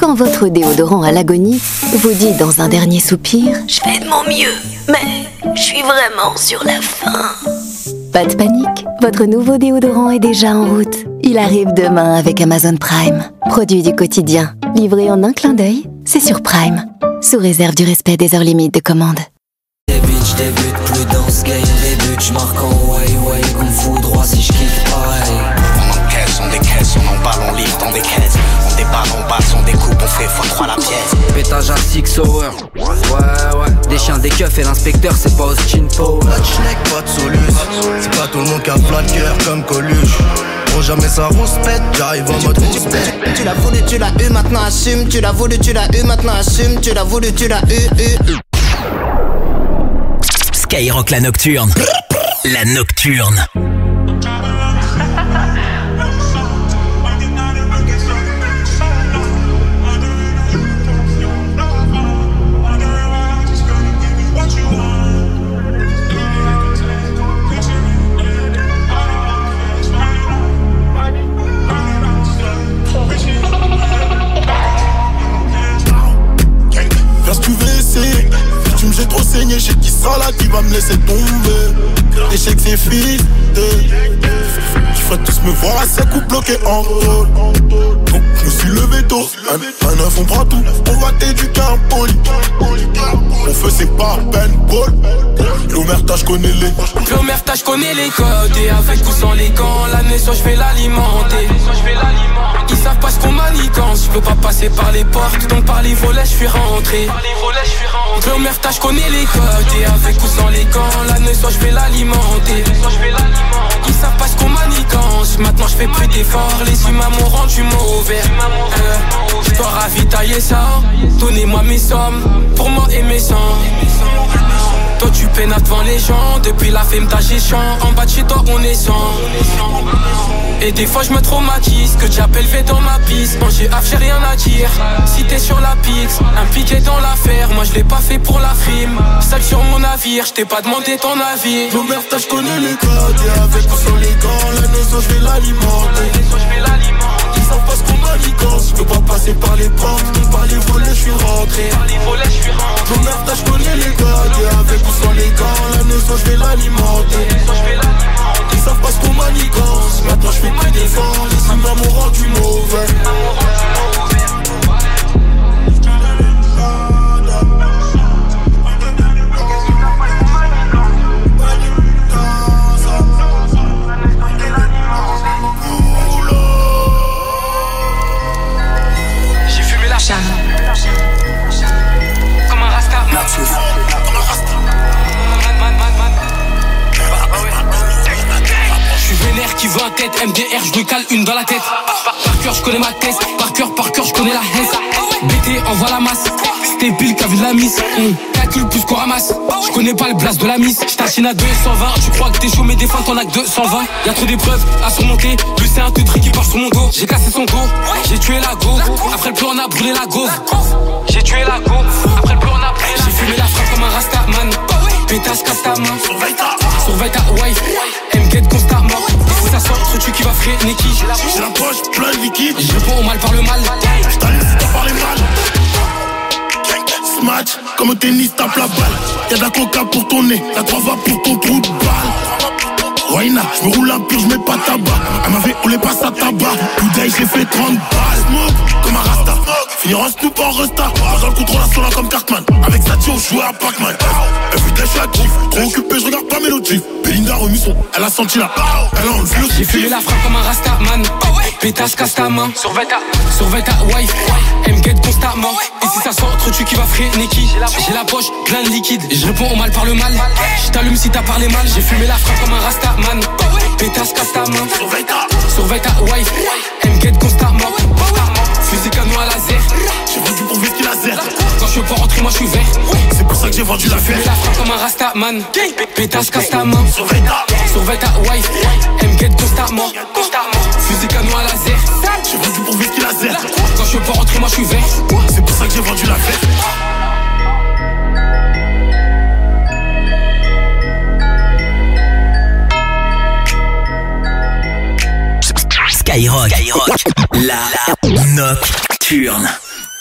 Quand votre déodorant à l'agonie vous dit dans un dernier soupir « Je fais de mon mieux, mais je suis vraiment sur la fin ». Pas de panique, votre nouveau déodorant est déjà en route. Il arrive demain avec Amazon Prime. Produit du quotidien, livré en un clin d'œil, c'est sur Prime. Sous réserve du respect des heures limites de commande. J'débute plus dans ce game, débute, j'marque en way, comme fou droit si j'kick pareil. On décaisse, on emballe, on livre dans des caisses. On déballe, on basse, on découpe, on fait x3 la pièce. Pétage à 6 hours, ouais. Des chiens, des keufs et l'inspecteur c'est pas Austin Powers. Pas de schneck, pas de soluce. C'est pas tout le monde qui a plat de cœur comme Coluche. Pour jamais ça rouspète, j'arrive en mode rouspète. Tu l'as voulu, tu l'as eu, maintenant assume. Tu l'as voulu, tu l'as eu, maintenant assume. Tu l'as voulu, tu l'as eu. Skyrock la nocturne. La nocturne. Tu me jettes trop saigné, je sais qui sera là, qui va me laisser tomber. L'échec c'est fini. Tu ferais tous me voir à sec ou bloqué en rôle. Donc je me suis levé tôt. Un neuf on prend tout, on va t'éduquer poli. Mon feu c'est pas paintball. L'omerta je connais les L'omerta je connais les codes. Et avec ou sans les gants, la naissance je vais l'alimenter. Ils savent pas ce qu'on manigance. Je peux pas passer par les portes, donc par les volets je suis rentré. L'omerta je connais les codes. Et avec ou sans les gants, la naissance je vais l'alimenter. Ils savent pas ce qu'on manigance. Maintenant je fais plus d'efforts. Les humains m'ont rendu mauvais. Je dois ravitailler ça. Donnez-moi mes sommes pour moi et mes sangs. Toi tu peines devant les gens. Depuis la femme d'agéchant. En bas de chez toi on est sans. Et des fois je me traumatise. Que tu appelles fait dans ma piste. Quand j'ai j'ai rien à dire. Si t'es sur la pix, impliqué dans l'affaire. Moi je l'ai pas fait pour la frime. Sale sur mon navire, je t'ai pas demandé ton avis. L'omerta je connais les codes. Et avec ou sans les gants, la naissance je vais l'alimenter. Ils savent pas ce qu'on manigance. Je peux pas passer par les portes, donc par les volets je suis rentré. L'omerta je connais les codes. Et avec ou sans les gants, la naissance je vais l'alimenter. Ils savent pas ce qu'on manigance. Maintenant je fais plus d'efforts. Les humains m'ont rendu mauvais. J'ai fumé la chaîne comme un rasta. Je suis vénère qui veut un tête. MDR, je me cale une dans la tête. Par cœur, je connais ma thèse. Par cœur, je connais la haine. BT, envoie la masse. C'était Bill qui a vu de la mise. Calcule plus qu'on ramasse. Je connais pas le blast de la mise. J't'achète à 220. Tu crois que t'es chaud, mais des fins t'en as que 220. Y'a trop d'épreuves à surmonter. Lui, c'est un truc qui part sur mon dos. J'ai cassé son dos. J'ai tué la go. Après le plan, on a brûlé la go. J'ai tué la go. Après le plan, on a brûlé la go. J'ai fumé la frappe comme un rastaman. Pétasse, casse ta main. Surveille ta wife. Elle me guette constamment. Et si ça sort, trop tu qui va freiner qui. J'ai la poche plein de liquide. Je réponds au mal par le mal. J't'allume si t'as parlé mal. Smash, comme au tennis, tape la balle. Y'a de la coca pour ton nez, la 3 va pour ton trou de balle. Waina, j'me roule un pur, j'mets pas tabac. Elle m'avait roulé pas sa tabac. Today j'ai fait 30 balles. Smoke, comme un rasta. Finir en snoop en resta. Dans le contrôle à sola comme Cartman. Avec Sadio, j'jouais à Pac-Man. Everyday j'suis actif, trop occupé, j'regarde pas Mélodie. Belinda remis son, elle a senti la elle a enlevé le J'ai fumé la frappe comme un rastaman. Pétasse, casse ta main. Surveille ta wife. Elle me guette constamment. Et si ça sort, trop tu qui va freiner qui. J'ai la poche plein de liquide. Et je réponds au mal par le mal. Je t'allume si t'as parlé mal. J'ai fumé la frappe comme un rastaman. Pétasse, casse ta main. Surveille ta wife. Elle me guette constamment. Fusil canon à laser. J'ai vendu pour Whisky laser. Quand je veux pas rentrer, moi je suis vert. C'est pour ça que j'ai vendu la fête. Fumé la frappe comme un rastaman. Pétasse, casse ta main. Surveille ta wife. Elle me guette constamment. Fusil canon à laser. J'ai vendu pour Whisky laser. Quand je veux pas rentrer, moi je suis vert. C'est pour ça que j'ai vendu la fête. Skyrock, la nocturne.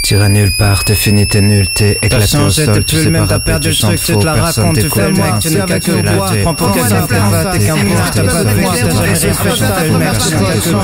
T'iras nulle part, t'es fini, t'es nul, t'es éclaté au sol, tu sais pas rapper, tu chantes faux, personne t'écoute, tu n'es qu'à que là, t'es prends pour quelqu'un, t'es pas, t'es qu'un bourge, t'as pas de voix, t'as jamais rien fait, t'as une merde, c'est toi que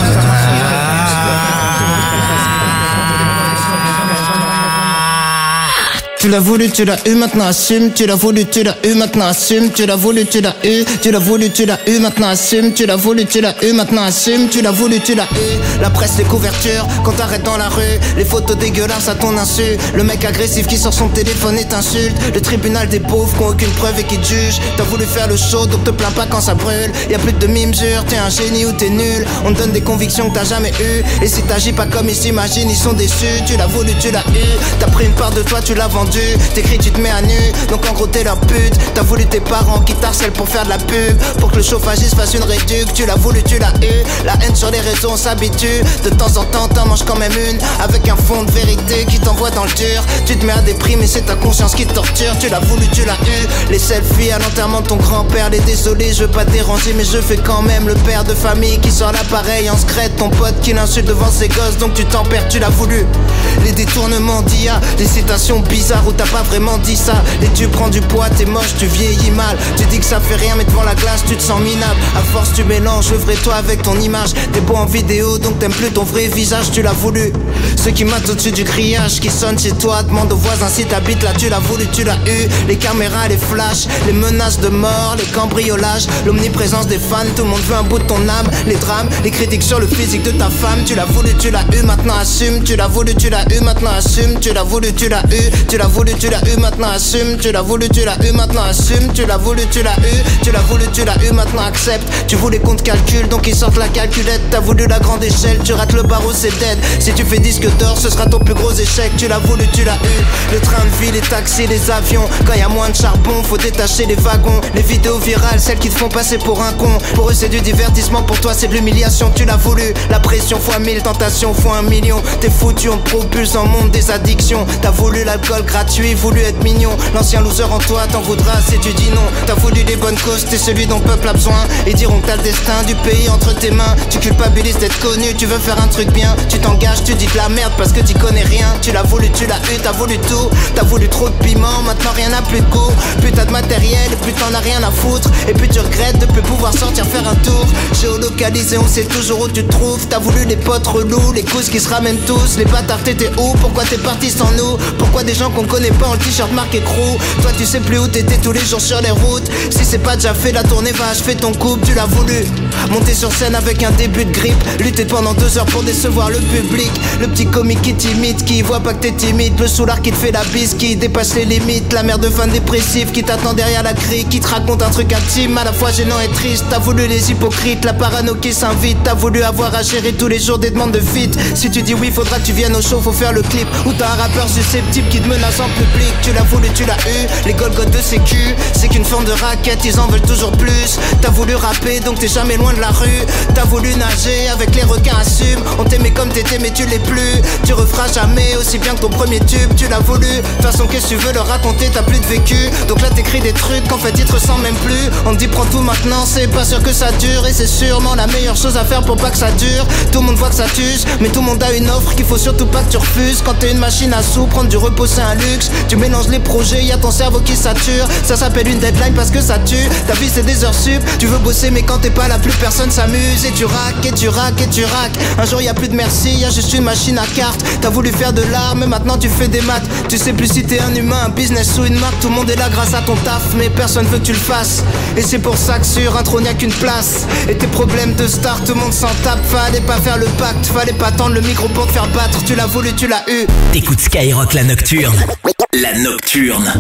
Tu l'as voulu, tu l'as eu, maintenant assume. Tu l'as voulu, tu l'as eu, maintenant assume. Tu l'as voulu, tu l'as eu. Tu l'as voulu, tu l'as eu, maintenant assume. Tu l'as voulu, tu l'as eu, maintenant assume. Tu l'as voulu, tu l'as eu. La presse, les couvertures, quand t'arrêtes dans la rue. Les photos dégueulasses à ton insu. Le mec agressif qui sort son téléphone et t'insulte. Le tribunal des pauvres qui ont aucune preuve et qui te jugent. T'as voulu faire le show, donc te plains pas quand ça brûle. Y'a plus de demi-mesure, t'es un génie ou t'es nul. On te donne des convictions que t'as jamais eues. Et si t'agis pas comme ils s'imaginent, ils sont déçus. Tu l'as voulu, tu l'as eu. T'as pris une part de toi, tu l'as vendu. T'écris, tu te mets à nu, donc en gros t'es leur pute. T'as voulu tes parents qui t'harcèlent pour faire de la pub, pour que le chauffagiste fasse une réduc. Tu l'as voulu, tu l'as eu. La haine sur les réseaux, on s'habitue. De temps en temps, t'en manges quand même une, avec un fond de vérité qui t'envoie dans le dur. Tu te mets à déprimer, c'est ta conscience qui te torture. Tu l'as voulu, tu l'as eu. Les selfies à l'enterrement de ton grand-père. Les désolés, je veux pas te déranger, mais je fais quand même le père de famille qui sort l'appareil en secret. Ton pote qui l'insulte devant ses gosses, donc tu t'en perds, tu l'as voulu. Les détournements d'IA, les citations bizarres où t'as pas vraiment dit ça. Et tu prends du poids, t'es moche, tu vieillis mal. Tu dis que ça fait rien mais devant la glace tu te sens minable. À force tu mélanges le vrai toi avec ton image. T'es beau en vidéo donc t'aimes plus ton vrai visage. Tu l'as voulu. Ceux qui matent au-dessus du grillage qui sonne chez toi, demande aux voisins si t'habites là. Tu l'as voulu, tu l'as eu. Les caméras, les flashs, les menaces de mort, les cambriolages, l'omniprésence des fans. Tout le monde veut un bout de ton âme. Les drames, les critiques sur le physique de ta femme. Tu l'as voulu, tu l'as eu, maintenant assume. Tu l'as voulu, tu l'as eu, maintenant assume. Tu l'as voulu, tu l'as eu. Tu l'as voulu, tu l'as eu, maintenant assume. Tu l'as voulu, tu l'as eu, maintenant assume. Tu l'as voulu, tu l'as eu. Tu l'as voulu, tu l'as eu, maintenant accepte. Tu voulais qu'on te calcule, donc ils sortent la calculette. T'as voulu la grande échelle, tu rates le barreau, c'est dead. Si tu fais disque d'or, ce sera ton plus gros échec. Tu l'as voulu, tu l'as eu. Le train de vie, les taxis, les avions. Quand y a moins de charbon, faut détacher les wagons. Les vidéos virales, celles qui te font passer pour un con. Pour eux c'est du divertissement, pour toi c'est de l'humiliation. Tu l'as voulu, la pression fois 1000, tentation fois 1 million. T'es foutu, on te propulse en monde des addictions. T'as voulu l'alcool gratuit, voulu être mignon. L'ancien loser en toi t'en voudras si tu dis non. T'as voulu les bonnes causes, t'es celui dont le peuple a besoin. Et diront que t'as le destin du pays entre tes mains. Tu culpabilises d'être connu, tu veux faire un truc bien. Tu t'engages, tu dis de la merde parce que t'y connais rien. Tu l'as voulu, tu l'as eu, t'as voulu tout. T'as voulu trop de piment, maintenant rien n'a plus de goût. Plus t'as de matériel, plus t'en as rien à foutre. Et plus tu regrettes de plus pouvoir sortir faire un tour. Géolocalisé, on sait toujours où tu te trouves. T'as voulu les potes relous, les couses qui se ramènent tous. Les bâtards t'étais où, pourquoi t'es parti sans nous? Pourquoi des gens qu'on connaît pas en t-shirt marqué crew? Toi tu sais plus où t'étais tous les jours sur les routes. Si c'est pas déjà fait, la tournée va achever ton couple. Tu l'as voulu. Monter sur scène avec un début de grippe. Lutter pendant 2 heures pour décevoir le public. Le petit comique qui t'imite, qui voit pas que t'es timide. Le soulard qui te fait la bise, qui dépasse les limites. La mère de fan dépressif qui t'attend derrière la grille. Qui te raconte un truc intime, à la fois gênant et triste. T'as voulu les hypocrites, la parano qui s'invite. T'as voulu avoir à gérer tous les jours des demandes de feat. Si tu dis oui, faudra que tu viennes au show, faut faire le clip. Ou t'as un rappeur susceptible qui te menace en public. Tu l'as voulu, tu l'as eu. Les Golgoth de sécu, c'est qu'une forme de raquette, ils en veulent toujours plus. T'as voulu rapper, donc t'es jamais loin de la rue. T'as voulu nager, avec les requins assume. On t'aimait comme t'étais, mais tu l'es plus. Tu referas jamais aussi bien que ton premier tube. Tu l'as voulu, de toute façon qu'est-ce que tu veux leur raconter, t'as plus de vécu. Donc là t'écris des trucs qu'en fait ils te ressemblent même plus. On te dit prends tout maintenant, c'est pas sûr que ça dure. Et c'est sûrement la meilleure chose à faire pour pas que ça dure. Tout le monde voit que ça t'use, mais tout le monde a une offre qu'il faut surtout pas que tu refuses. Quand t'es une machine à sous, prendre du repos c'est un luxe. Tu mélanges les projets, y'a ton cerveau qui sature. Ça s'appelle une deadline parce que ça tue. Ta vie c'est des heures sup, tu veux bosser mais quand t'es pas là plus personne s'amuse. Et tu raques, et tu raques, et tu raques. Un jour y'a plus de merci, y'a juste une machine à cartes. T'as voulu faire de l'art mais maintenant tu fais des maths. Tu sais plus si t'es un humain, un business ou une marque. Tout le monde est là grâce à ton taf, mais personne veut que tu le fasses. Et c'est pour ça que sur un trône y'a qu'une place. Et tes problèmes de star, tout le monde s'en tape. Fallait pas faire le pacte, fallait pas tendre le micro pour te faire battre. Tu l'as voulu, tu l'as eu. T'écoutes Skyrock la nocturne. La nocturne.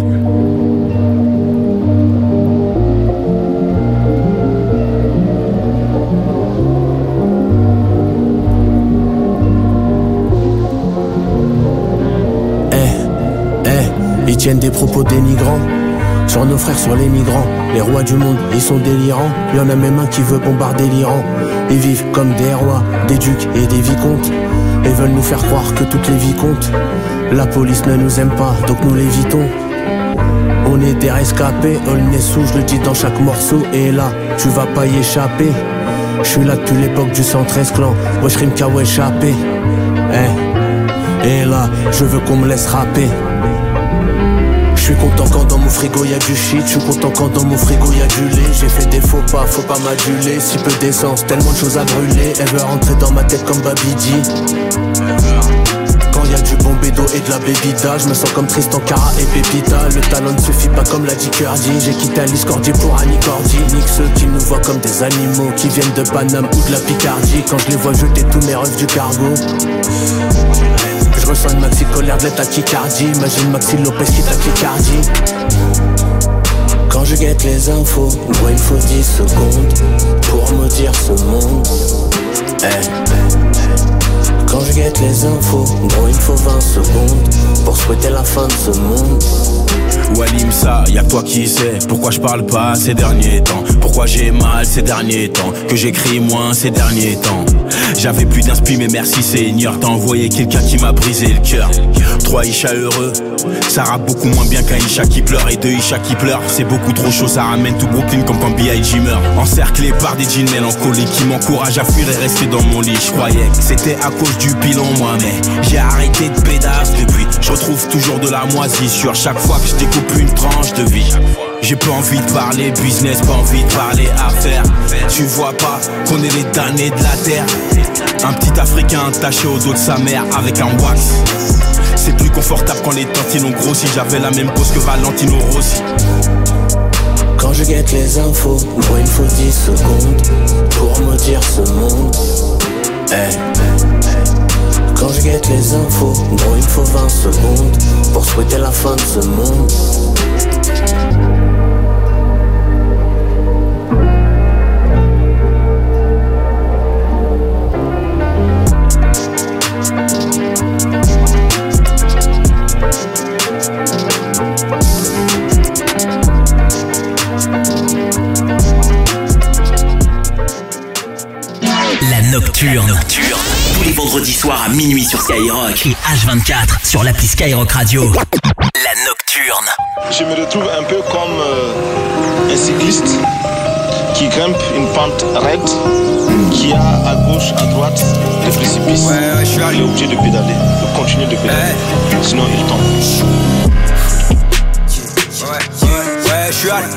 Ils tiennent des propos dénigrants sur nos frères, sur les migrants. Les rois du monde, ils sont délirants. Y'en a même un qui veut bombarder l'Iran. Ils vivent comme des rois, des ducs et des vicomtes. Et veulent nous faire croire que toutes les vies comptent. La police ne nous aime pas, donc nous l'évitons. On est des rescapés, on est sous, je le dis dans chaque morceau. Et là, tu vas pas y échapper. Je suis là depuis l'époque du 113 clan. Wesh Rimka, wesh échappé. Et là, pas, je veux qu'on me laisse rapper. Je suis content quand dans mon frigo y'a du shit, je suis content quand dans mon frigo y'a du lait. J'ai fait des faux pas, faut pas m'aduler. Si peu d'essence, tellement de choses à brûler. Elle veut rentrer dans ma tête comme Babidi. Quand y'a du bon bédo et de la bébida, je me sens comme Tristan Cara et Pépita. Le talent ne suffit pas comme l'a dit Curdy. J'ai quitté Alice Cordier pour Annie Cordy. Nique ceux qui nous voient comme des animaux, qui viennent de Paname ou de la Picardie. Quand je les vois jeter tous mes rêves du cargo, je ressens une maxi colère de la tachycardie. Imagine Maxi Lopez qui tachycardie. Quand je guette les infos, moi il faut 10 secondes pour me dire ce monde. Quand je guette les infos, gros il faut 20 secondes pour souhaiter la fin de ce monde. Walim ça, y'a que toi qui sais pourquoi je parle pas ces derniers temps. Pourquoi j'ai mal ces derniers temps, que j'écris moins ces derniers temps. J'avais plus d'inspi mais merci Seigneur, t'as envoyé quelqu'un qui m'a brisé le cœur. 3 Isha heureux, ça rappe beaucoup moins bien qu'un Isha qui pleure. Et 2 Isha qui pleurent, c'est beaucoup trop chaud, ça ramène tout Brooklyn comme quand B.I.G meurt. Encerclé par des jeans mélancoliques qui m'encouragent à fuir et rester dans mon lit. Je croyais que c'était à cause du pilon moi, mais j'ai arrêté de pédasse depuis. Je retrouve toujours de la moisissure chaque fois que je découpe une tranche de vie. J'ai pas envie de parler business, pas envie de parler affaires. Tu vois pas qu'on est les damnés de la terre. Un petit Africain attaché au dos de sa mère avec un wax. C'est plus confortable quand les tantines ont grossi. J'avais la même pose que Valentino Rossi. Quand je guette les infos, moi il faut 10 secondes pour me dire ce monde. Quand je guette les infos, gros il faut 20 secondes pour souhaiter la fin de ce monde. Nocturne. Tous les vendredis soirs à minuit sur Skyrock et H24 sur l'appli Skyrock Radio. La Nocturne. Je me retrouve un peu comme un cycliste qui grimpe une pente raide, qui a à gauche, à droite des précipices. Je suis Il est obligé de pédaler, de continuer de pédaler, sinon il tombe. Je suis allé.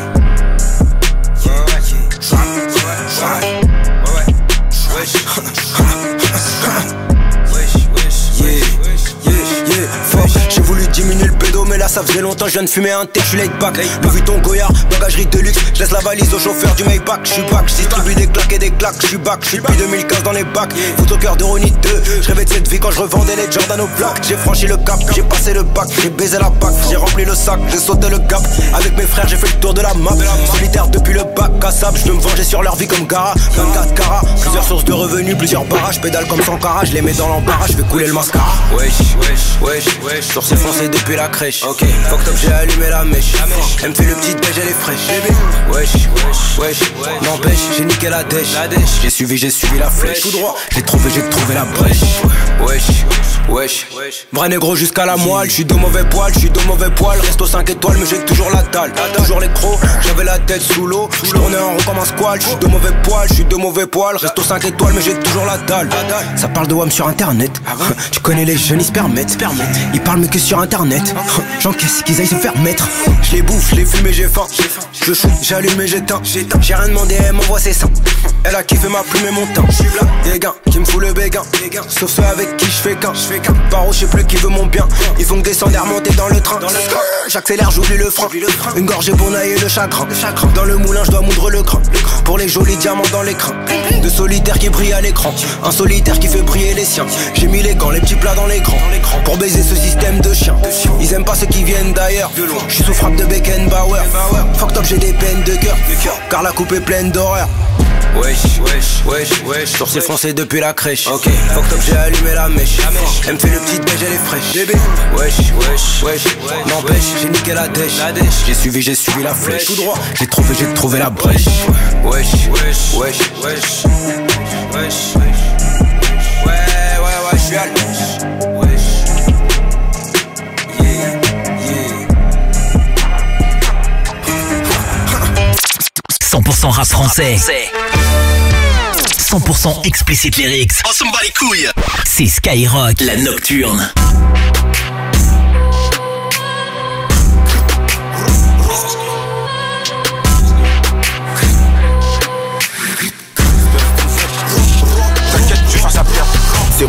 J'ai voulu diminuer le pédo mais là ça faisait longtemps je viens de fumer un thé, je suis laid back. Louis Vuitton Goyard, bagagerie de luxe, je laisse la valise au chauffeur du Maybach. Je suis back, je distribue des claques et des claques, je suis back, je suis depuis 2015 dans les bacs. Foot au cœur de Ronnie 2, je rêvais de cette vie quand je revendais les Jordan aux plaques. J'ai franchi le cap, j'ai passé le bac, j'ai baisé la bac, j'ai rempli le sac, j'ai sauté le gap. Avec mes frères j'ai fait le tour de la map, solitaire depuis le bac à sable. Je veux me venger sur leur vie comme Gara, 24 carats, plusieurs sources de revenus, plusieurs barrages. Pédale comme Sankara, je les mets dans l'embarras, je vais couler le mascara. Wesh, sourcil foncé depuis la crèche. Ok, fuck top, j'ai allumé la mèche. Elle me fait le petit déj, elle est fraîche. Wesh, n'empêche, j'ai niqué la dèche. J'ai suivi la flèche. Tout droit, j'ai trouvé la brèche. Wesh, vrai négro jusqu'à la moelle. J'suis de mauvais poil, Resto 5 étoiles, mais j'ai toujours la dalle. Toujours les crocs, j'avais la tête sous l'eau. J'tournais en rond comme un squal. J'suis de mauvais poil, Resto 5 étoiles, mais j'ai toujours la dalle. Ça parle de WAM sur internet. Tu connais les jeunes, ils se permettent. Ils parlent mais que sur internet. J'encaisse qu'ils aillent se faire mettre. Je les bouffe, je les fume et j'ai faim. Je shoot, j'allume et j'éteins. J'ai rien demandé, elle m'envoie ses seins. Elle a kiffé ma plume et mon teint. Des gains qui me fout le béguin. Sauf ceux avec qui je fais qu'un. Paro, je sais plus qui veut mon bien. Ils font que descendre et remonter dans le train. J'accélère, j'oublie le frein. Une gorgée pour nailler le chagrin. Dans le moulin, je dois moudre le grain. Pour les jolis diamants dans l'écran. De solitaires qui brillent à l'écran. Un solitaire qui fait briller les siens. J'ai mis les gants, les petits plats dans l'écran. Pour baiser ce système de chiens. Ils aiment pas ceux qui viennent d'ailleurs. Je suis sous frappe de Beckenbauer. Fuck top, j'ai des peines de cœur. Car la coupe est pleine d'horreur. Wesh, sourcil foncé depuis la crèche. Ok, fuck top, j'ai allumé la mèche. Elle me fait le petit déj, elle est fraîche. Wesh, n'empêche, j'ai niqué la dèche. J'ai suivi la flèche. Tout droit, j'ai trouvé la brèche. Wesh. Ouais, je suis à l'ouche. 100% rap français. 100% explicit lyrics. On s'en bat les couilles. C'est Skyrock, la Nocturne.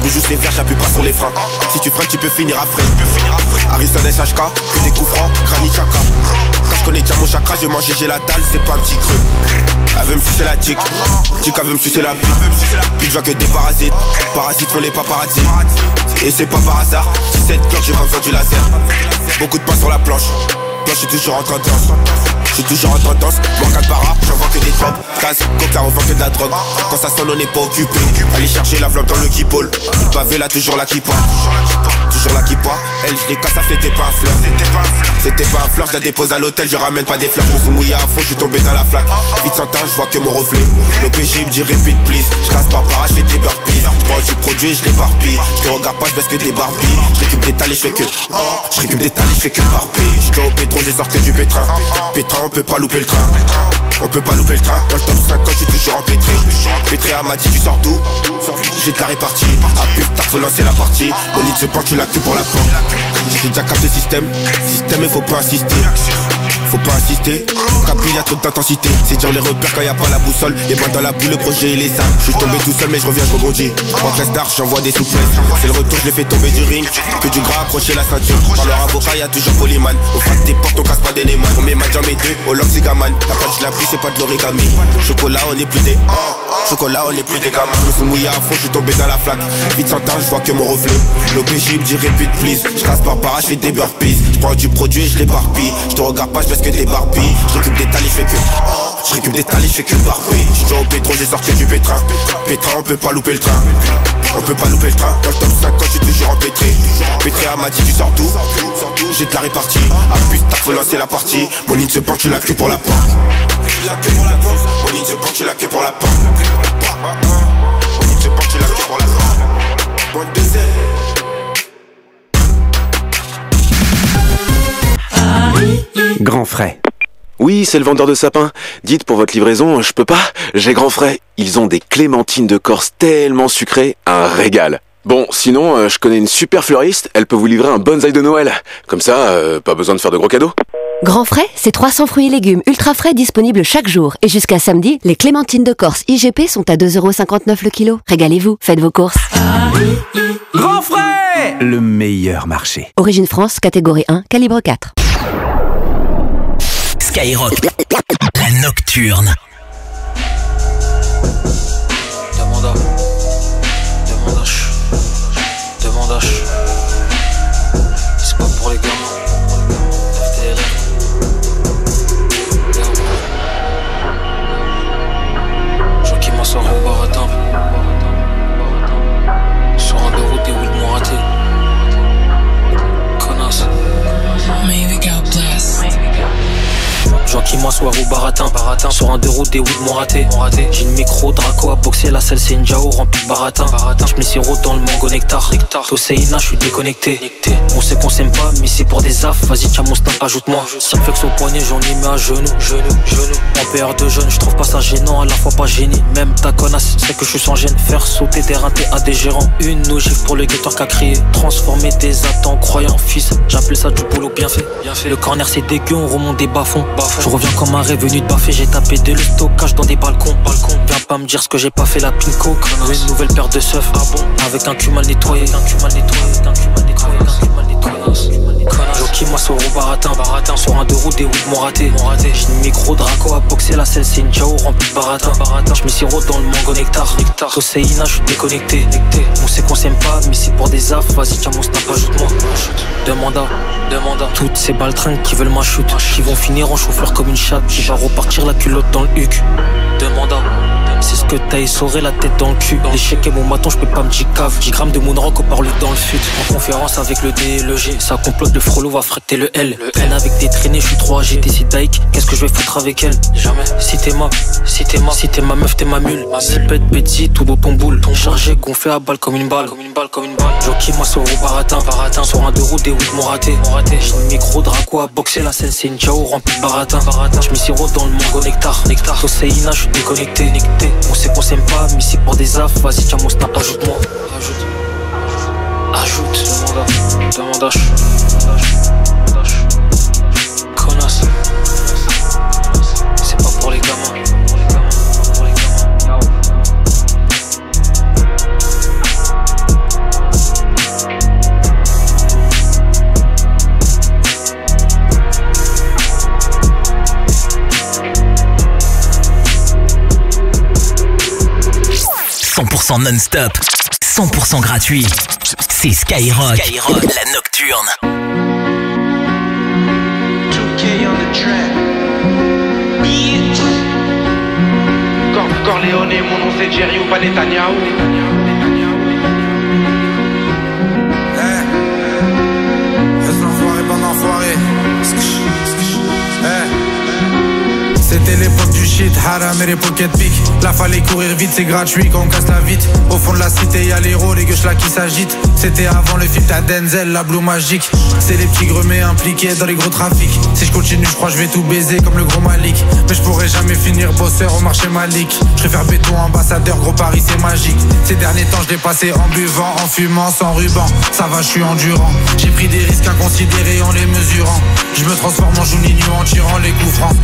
bouge juste les verts, j'appuie pas sur les freins. Si tu freines, tu peux finir à freine. Harrison SHK, que des coups francs, Granit Xhaka. Quand je connais déjà mon chakra, je mange, j'ai la dalle, c'est pas un petit creux. Elle veut me sucer la tic, elle veut me sucer la bite. Puis je vois que des parasites, parasites font les paparazzi. Et c'est pas par hasard, si cette cloche, j'ai pas besoin du laser. Beaucoup de pain sur la planche, moi je suis toujours en tendance. Je suis toujours en tendance, moi 4 para, j'en vois que des tops. Casse, coca, on vend que de la drogue. Quand ça sonne, on n'est pas occupé. Allez chercher la flamme dans le kipole. Le pavé là, toujours la kippa. Toujours la kippa. Elle, je les casse, ça c'était pas un fleur. C'était pas un fleur, je la dépose à l'hôtel, je ramène pas des fleurs. Je me suis mouillé à fond, je suis tombé dans la flaque. Vite sans temps, je vois que mon reflet. L'OPJ me dit repeat please. Je casse pas para, je fais des burpees. Je prends du produit, je l'éparpille. Je te regarde pas, je baisse que des barbilles. Je récupère des talés, je fais que. Je récupère des talés, je fais que barbilles. Je vais au pétron, j'ai sorti du pétrin. Pétrin, on peut pas louper le train. On peut pas louper le train. Dans le top 50, je suis toujours empêtré. Pétré à m'a dit, tu sors d'où? J'ai de la répartie. À plus tard, faut lancer la partie. Mon lit se penche, tu l'as que pour la porte. J'ai déjà capté système. Système, il faut pas insister. Faut pas insister, Capri y'a trop d'intensité. C'est dur les repères quand y'a pas la boussole. Les mains dans la boule, le projet il est simple. Je suis tombé tout seul mais je reviens, je rebondis. En presse d'art, j'envoie des souplesses. C'est le retour, je l'ai fait tomber du ring. Que du gras accroché la ceinture. Par leur avocat y'a toujours Polyman. Au fat des portes, on casse pas des Neyman. On met j'en mets deux, au lock c'est gaman. La pâte je la pris, c'est pas de l'origami. Chocolat on est plus des chocolat on est plus des gamins. Je me suis mouillé à fond, je suis tombé dans la flaque. Vite sans temps, je vois que mon reflet. L'OPJ me dit repeat please. Je casse par para, je fais des burpees. Je prends du produit et je l'éparpille. Je te regarde pas, je baisse que des barbilles. Je récupère des talés, je fais que. Je récupère des talés, je fais que barbilles. Je suis au pétron, j'ai sorti du pétrin. Pétrin, on peut pas louper le train. On peut pas louper le train. Dans le top 50, je suis toujours empêtré. Pétré à m'a dit, tu sors d'où? J'ai de la répartie. À plus tard, faut lancer la partie. Mon ligne se penche, tu l'as que pour la porte. Mon ligne se penche, tu l'as que pour la porte. Mon ligne se penche, tu l'as que pour la porte. Moins de zèle. Grand frais. Oui, c'est le vendeur de sapins. Dites pour votre livraison, je peux pas, j'ai grand frais. Ils ont des clémentines de Corse tellement sucrées, un régal. Bon, sinon, je connais une super fleuriste, elle peut vous livrer un bonsaï de Noël. Comme ça, pas besoin de faire de gros cadeaux. Grand frais, c'est 300 fruits et légumes ultra frais disponibles chaque jour. Et jusqu'à samedi, les clémentines de Corse IGP sont à 2,59€ le kilo. Régalez-vous, faites vos courses. Grand frais, le meilleur marché. Origine France, catégorie 1, calibre 4. Skyrock, la nocturne. Demandage. C'est pas pour les gamins. Jean qui m'en sort au baratin. Sur un de route et où ils m'ont raté. Connasse. Jean qui m'assoit au baratin. Sur un de route des Wood m'ont raté. J'ai une micro Draco à boxer, la selle c'est une Jao remplie de baratin. J'mets sirop dans le mango nectar. Toséina, j'suis déconnecté. On sait qu'on s'aime pas, mais c'est pour des affs. Vas-y, tiens mon snap, ajoute-moi. Cirflex au poignet, j'en ai mis à genoux. En PR de jeune, j'trouve pas ça gênant, à la fois pas génie. Même ta connasse, c'est que j'suis sans gêne. Faire sauter des ratés à des gérants. Une ogive pour le guetteur qu'a crié. Transformer des attentes croyants fils. J'appelle ça du boulot bien fait. Le corner c'est dégueu, on remonte des bas-fonds. Je reviens comme un revenu de baffer, j'ai tapé de stockage dans des balcons. Viens pas me dire ce que j'ai pas fait la pinko. Une nouvelle paire de seufs, avec un cul mal nettoyé. Jockey moi sur au baratin. Sur un de route des Wood m'ont raté. J'ai une micro Draco à boxer, la selle c'est une Jao remplie de baratin. J'mets sirop dans le mango nectar. Toséina, j'suis déconnecté. On sait qu'on s'aime pas, mais c'est pour des affs. Vas-y tiens mon snap, ajoute-moi. Demanda. Toutes ces baltringues qui veulent ma chute, qui vont finir en chauffeur comme une chatte, qui va repartir la culotte dans le huc. Demanda. C'est ce que t'as essoré la tête dans le cul. L'échec est mon maton, j'peux pas me dire cave. 10 grammes de moonrock au parle dans le fut. En conférence avec le D et le G. Ça complote, le frollo va fracter le L. Le N avec des traînées, j'suis trop agité. Si Daik, qu'est-ce que je vais foutre avec elle? Jamais. Si t'es ma meuf, t'es ma mule. Si pète, petit, tout dans ton boule. Chargé, gonflé à balle comme une balle. Jockey, moi sur au baratin. Sur un de route des Wood m'ont raté. J'ai une micro Draco à boxer, la scène c'est une Jao remplie de baratin. J'mets sirop dans le mango nectar. Toséina, j'suis déconnecté. On sait qu'on s'aime pas, mais c'est pour des affs. Vas-y tiens mon snap, ajoute-moi. Ajoute. Demandage. Connasse. C'est pas pour les gamins. 100% non-stop, 100% gratuit. C'est Skyrock, la nocturne. 2K on the track. Bitch. Corleone, mon nom c'est Jerry ou pas Netanyahu. Reste l'enfoiré, bande enfoiré. C'était l'époque du shit, haram et les pocket pick. Là fallait courir vite, c'est gratuit quand on casse la vitre. Au fond de la cité y'a l'héros, les gueuches là qui s'agitent. C'était avant le film, t'as Denzel, la blue magique. C'est les petits gremets impliqués dans les gros trafics. Si je continue, je crois je vais tout baiser comme le gros Malik. Mais je pourrais jamais finir bosseur au marché Malik. Je préfère béton, ambassadeur, gros Paris c'est magique. Ces derniers temps je l'ai passé en buvant, en fumant, sans ruban. Ça va, je suis endurant. J'ai pris des risques inconsidérés en les mesurant. Je me transforme en Juninho en tirant les coups francs.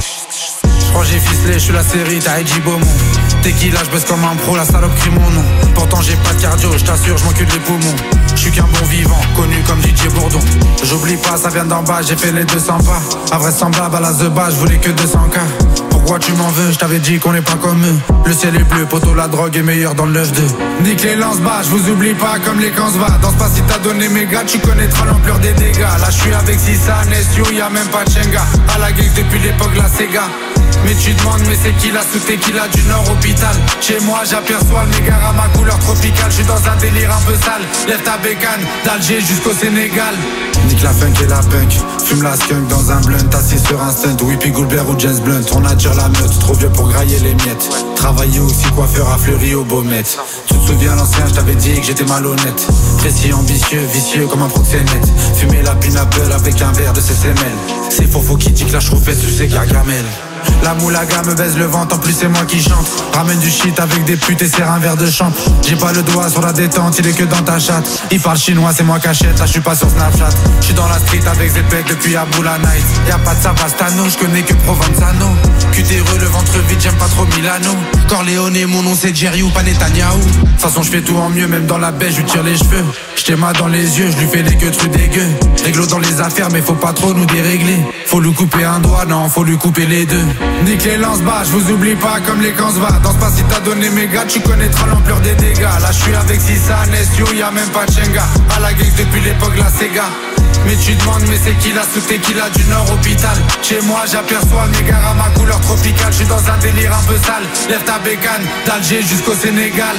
Je crois j'ai ficelé, je suis la série, t'as Edgy Beaumont. Tequila, je baisse comme un pro, la salope crie mon nom. Pourtant j'ai pas de cardio, je t'assure, je m'encule les poumons. Je suis qu'un bon vivant, connu comme Didier Bourdon. J'oublie pas, ça vient d'en bas, j'ai fait les 200 pas. Invraisemblable à la The Bas, je voulais que 200K. Pourquoi tu m'en veux, je t'avais dit qu'on n'est pas comme eux. Le ciel est bleu, poteau, la drogue est meilleure dans le 9-2. Nique les lance-bas, je vous oublie pas comme les camps se va. Danse pas si t'as donné mes gars, tu connaîtras l'ampleur des dégâts. Là je suis avec Sissa, Nesio, y'a même pas de Chenga. À la geek depuis l'époque la Sega. Mais tu demandes, mais c'est qui la sous tequila du Nord hôpital. Chez moi j'aperçois le négara à ma couleur tropicale. Je suis dans un délire un peu sale. Lève ta bécane, d'Alger jusqu'au Sénégal. Nique la funk et la punk, fume la skunk dans un blunt. Assis sur un stunt, Whippy Goulbert ou Jazz Blunt. On attire la meute, trop vieux pour grailler les miettes. Travailler aussi coiffeur à Fleury au Baumette. Tu te souviens l'ancien, je t'avais dit que j'étais malhonnête. Précis, ambitieux, vicieux comme un proxénète. Fumer la pineapple avec un verre de CCML. C'est faux qui dit que la chroufette sous ses gargamelles. La moulaga me baise le ventre, en plus c'est moi qui chante. Ramène du shit avec des putes et serre un verre de champ. J'ai pas le doigt sur la détente, il est que dans ta chatte. Il parle chinois, c'est moi cachette, là je suis pas sur Snapchat. Je suis dans la street avec Zepek depuis Aboula Night. Y'a pas de Savastano, je connais que Provenzano. Cutéreux, le ventre vide, j'aime pas trop Milano. Corleone, mon nom c'est Jerry ou pas Netanyahu. De toute façon je fais tout en mieux, même dans la baie, je lui tire les cheveux. J't'ai mal dans les yeux, je lui fais des gueux trucs dégueux. Réglo dans les affaires, mais faut pas trop nous dérégler. Faut lui couper un doigt, non, faut lui couper les deux. Nique les lance-bas, je vous oublie pas comme les camps se va. Danse pas si t'as donné mes gars, tu connaîtras l'ampleur des dégâts. Là je suis avec Sissa, Nesio, y'a même pas de Chenga. À la geek depuis l'époque la Sega. Mais tu demandes, mais c'est qui la sous tequila du Nord hôpital. Chez moi j'aperçois le négara à ma couleur tropicale. Je suis dans un délire un peu sale. Lève ta bécane, d'Alger jusqu'au Sénégal.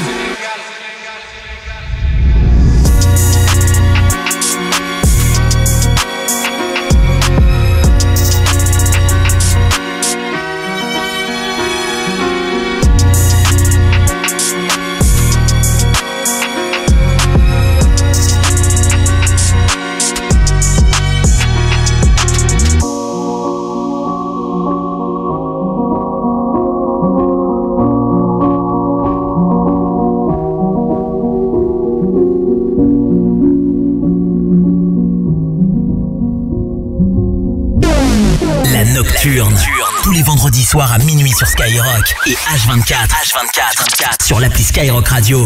Tous les vendredis soirs à minuit sur Skyrock et H24 sur l'appli Skyrock Radio.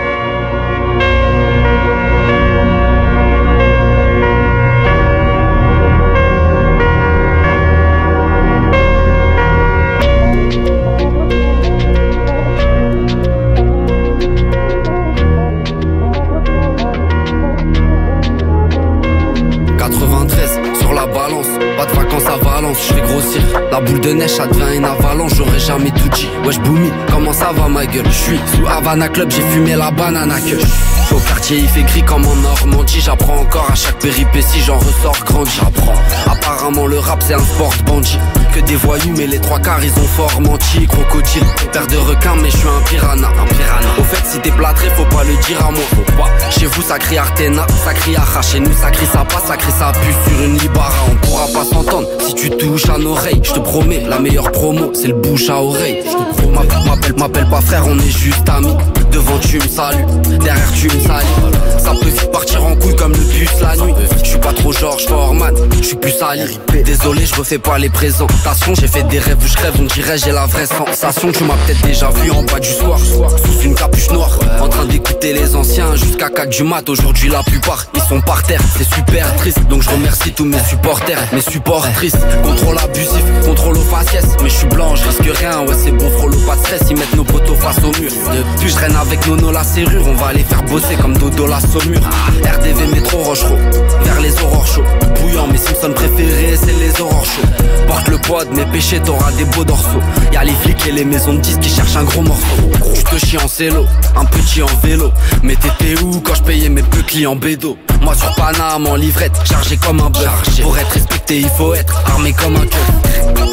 Je fais grossir la boule de neige, ça devient une avalanche. J'aurais jamais tout dit. Wesh Boumi, comment ça va ma gueule? Je suis sous Havana Club, j'ai fumé la banana que au quartier il fait gris comme en Normandie. J'apprends encore à chaque péripétie, j'en ressors grandi. J'apprends, apparemment le rap c'est un sport bandit. Que des voyous mais les trois quarts ils ont fort menti. Crocodile, père de requin mais je suis un piranha. Au fait si t'es plâtré faut pas le dire à moi. Faut pas. Chez vous ça crie Artena, ça crie Acha. Chez nous ça crie ça passe, ça crie ça pue sur une Libara. On pourra pas s'entendre si tu touches à l'oreille. Je te promets, la meilleure promo c'est le bouche à oreille. M'appelle pas frère, on est juste amis. Devant tu me salues, derrière tu me salis. Ça peut vite partir en couille comme le bus la nuit. Je suis pas trop genre George Foreman. Je suis plus sali, désolé, je refais pas les présentations. J'ai fait des rêves où je rêve, on dirait j'ai la vraie sensation. Tu m'as peut-être déjà vu en bas du soir, sous une capuche noire, en train d'écouter les anciens jusqu'à 4 du mat. Aujourd'hui la plupart, ils sont par terre, c'est super triste. Donc je remercie tous mes supporters, mes supportrices. Contrôle abusif, contrôle aux faciès. Mais je suis blanc, je risque rien, ouais c'est bon, frollo, pas de stress. Ils mettent nos poteaux face au mur. Depuis je traîne avec Nono la serrure, on va les faire bosser comme Dodo la saumure. RDV métro Rochereau, vers les aurores chauds. Bouillant, mes Simpsons préférés, c'est les aurores chauds. Porte le poids de mes péchés, t'auras des beaux dorsaux. Y'a les flics et les maisons de disques qui cherchent un gros morceau. Tu te chies en célo, un petit en vélo. Mais t'étais où quand je payais mes peu clients bédo? Moi sur Paname en livrette, chargé comme un bœuf. Pour être respecté il faut être armé comme un keuf.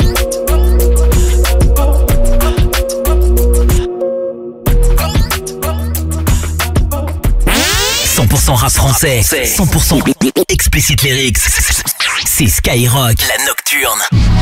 100% rap français, 100% explicit lyrics. C'est Skyrock, la nocturne.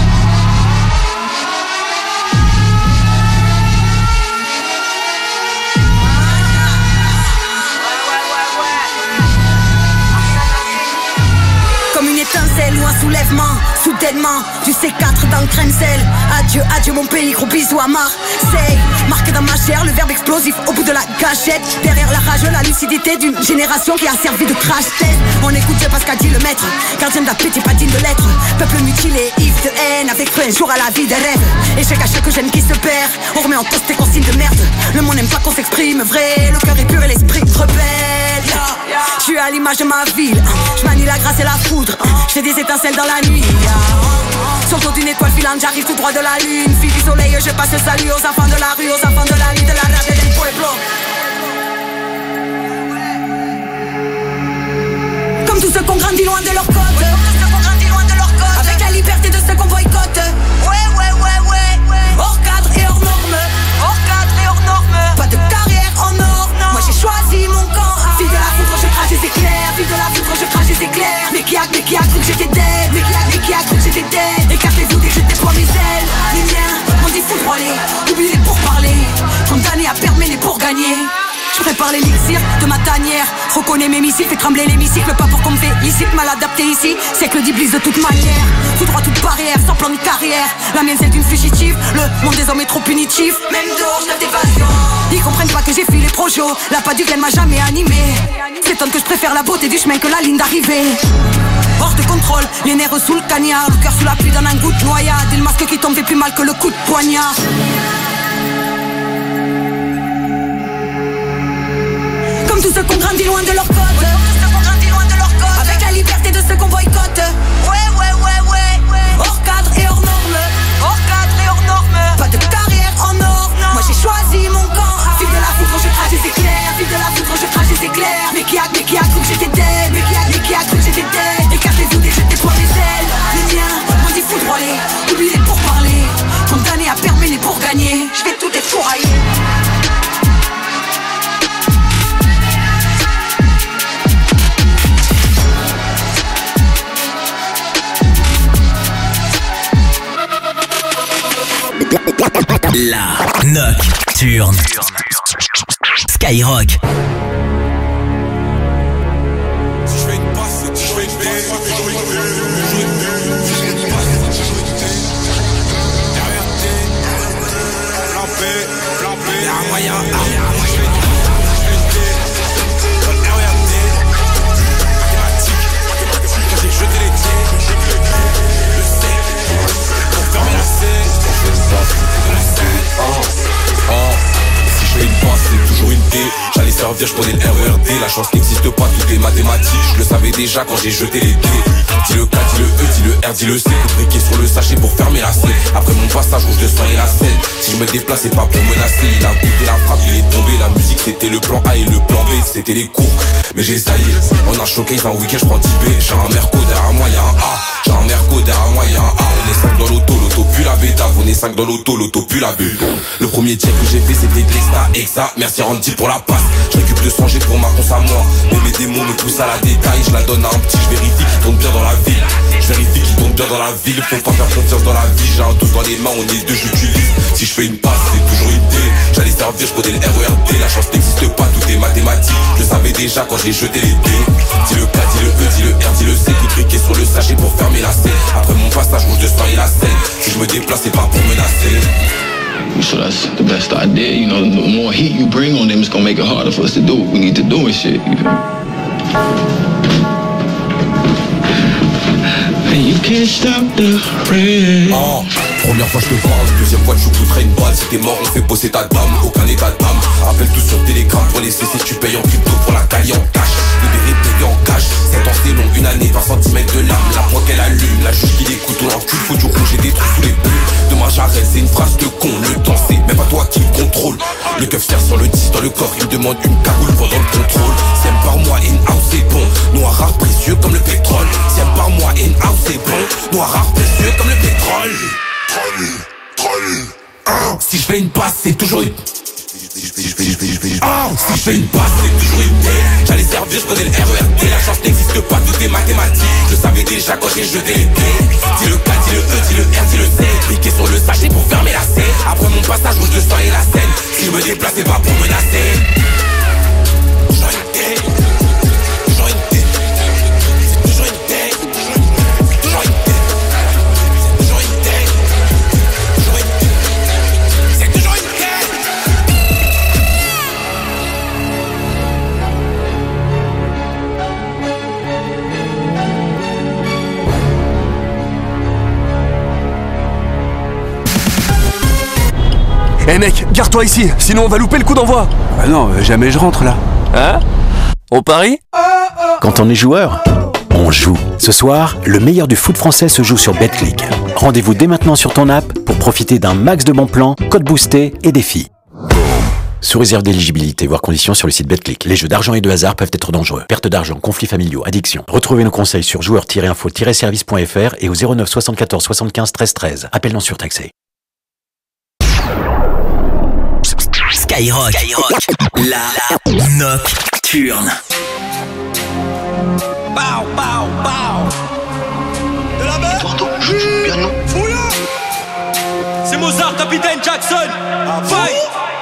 Comme une étincelle ou un soulèvement, soudainement, du C4 dans le crème sel. Adieu, adieu mon pays, gros bisous à Marseille. Marqué dans ma chair, le verbe explosif au bout de la gâchette. Derrière la rage, la lucidité d'une génération qui a servi de crash-test. On écoute Dieu parce qu'a dit le maître, gardien d'appétit, pas digne de l'être. Peuple mutilé, ivre de haine, avec feu un jour à la vie des rêves. Échec à chaque gêne qui se perd, on remet en cause tes consignes de merde. Le monde n'aime pas qu'on s'exprime vrai, le cœur est pur et l'esprit rebelle. Je suis à l'image de ma ville, je manie la grâce et la foudre. Je fais des étincelles dans la nuit. Sur le dos d'une étoile filante, j'arrive tout droit de la lune. Fille du soleil, je passe le salut aux enfants de la rue, aux enfants de la rue, de la rap et del pueblo. Comme tous ceux qu'on grandit loin de leur côte. Avec la liberté de ceux qu'on boycotte. Ouais. Hors cadre et hors norme. Pas de carrière en or. Moi j'ai choisi mon camp. Fille de la foudre, je crache des éclairs. Fille de la foudre, je crache des éclairs. Mais qui a cru que j'étais dead? Mais qui a cru que j'étais dead? Écartez-vous dès que je déploie mes ailes. Les miens m'ont dit foudroyer. Oubliez pour parler. Condamné à perdre mais les pour gagner. Je prépare l'élixir de ma tanière. Reconnais mes missiles, fais trembler l'hémicycle. Pas pour qu'on me félicite, mal adapté ici. C'est que le d'Iblis de toute manière. Tout droit, toute barrière, sans plan de carrière. La mienne celle d'une fugitive. Le monde des hommes est trop punitif. Même dehors, je d'évasion. Ils comprennent pas que j'ai fui les projos. La pas du gain m'a jamais animé. S'étonne que je préfère la beauté du chemin que la ligne d'arrivée. Hors de contrôle, les nerfs sous le cagnard. Le cœur sous la pluie d'un un goût de noyade. Et le masque qui tombe fait plus mal que le coup de poignard. Comme tous ceux qu'on grandit loin de leur côte. Avec la liberté de ceux qu'on boycotte. Ouais. Hors cadre et hors norme. Pas de carrière en or. Moi j'ai choisi mon camp. Fille de la foudre, je crache des éclairs. Fille de la foudre, je crache des éclairs. Mais qui a cru que j'étais dead? Mais qui a cru que j'étais dead? Écartez-vous dès que je déploie mes ailes. Les miens m'ont dit foudroyer. Oubliez pour parler. Condamné à perdre mais les pour gagner. Je vais tout défourailler. La nocturne. Skyrock. J'allais servir, je prenais le RERD. La chance n'existe pas, tout est mathématique. Je le savais déjà quand j'ai jeté les dés. Dis le K, dis le E, dis le R, dis le C. Coup de briquet sur le sachet pour fermer la scène. Après mon passage rouge de sang et la scène. Si je me déplace, c'est pas pour menacer. Il a goûté la frappe, il est tombé. La musique c'était le plan A et le plan B c'était les cours. Mais j'ai saillé, on a choqué, un week-end je prends 10 B. J'ai un Merco derrière moi, y'a un A. J'ai un Merco derrière moi, y'a un A. On est 5 dans l'auto, l'auto pue la bêta. On est 5 dans l'auto, l'auto pue la B. Le premier check que j'ai fait c'était de l'extra, exa. Merci Randy pour la passe. Je récupère de songer pour ma conce à moi. Mais mes démons me poussent à la détail. Je la donne à un petit, je vérifie qu'il tombe bien dans la ville. Je vérifie qu'il tombe bien dans la ville. Faut pas faire confiance dans la vie. J'ai un 12 dans les mains, on est deux, j'utilise. Si je fais une passe, c'est toujours une D. J'allais servir, je prenais le RERD. La chance n'existe pas, tout est mathématique. Je le savais déjà quand j'ai jeté les dés. Dis le K, dis le E, dis le R, dis le C. Tout briqué sur le me déplace, c'est pas pour menacer. So that's the best idea, you know, the more heat you bring on them, it's gonna make it harder for us to do what we need to do and shit, you know. And you can't stop the rain. Oh, première fois je te parle, deuxième fois tu coûterais une balle. Si t'es mort on fait bosser ta dame, aucun état d'âme. Appelle tout sur Telegram pour les CC, tu payes en crypto pour la caille en cash. Libéré payé en cash, 7 ans c'est long, une année, 20 cm de lame. La poids qu'elle allume, la juge qui l'écoute, on l'encule, faut du rouge et des trous sous les bulles. Dommage j'arrête, c'est une phrase de con, le temps c'est même pas toi qui le contrôle. Le keuf serre sur le 10 dans le corps, il demande une cagoule pendant le contrôle. Si elle par moi, in-house c'est bon, noir rare précieux comme le pétrole. Si elle par moi, in-house c'est bon, noir rare précieux comme le pétrole. Si je fais une passe, c'est toujours une... Si je fais une passe, c'est toujours une tête. J'allais servir, je connais le RERD. La chance n'existe pas, tout est mathématique. Je le savais déjà quand j'ai jeté les dés. Dis le K, dis le E, dis le R, dis le C. Cliquez sur le sachet pour fermer la scène. Après mon passage, rouge le sang et la scène. Si je me déplace, c'est pas pour menacer. Toujours une tête. Toujours une tête. C'est toujours une tête. Toujours une tête. Toujours une tête. Toujours une tête. C'est toujours une tête. Eh mec, garde-toi ici, sinon on va louper le coup d'envoi. Ah non, jamais je rentre là. Hein? On parie? Quand on est joueur, on joue. Ce soir, le meilleur du foot français se joue sur Betclic. Rendez-vous dès maintenant sur ton app pour profiter d'un max de bons plans, codes boostés et défis. Sous réserve d'éligibilité, voire conditions sur le site Betclic. Les jeux d'argent et de hasard peuvent être dangereux. Perte d'argent, conflits familiaux, addiction. Retrouvez nos conseils sur joueurs-info-service.fr et au 09 74 75 13 13. Appel non surtaxé. Skyrock, la nocturne. Bow, bow, bow. De la mer. Porto, piano. Fouilla. C'est Mozart, capitaine Jackson. Fight.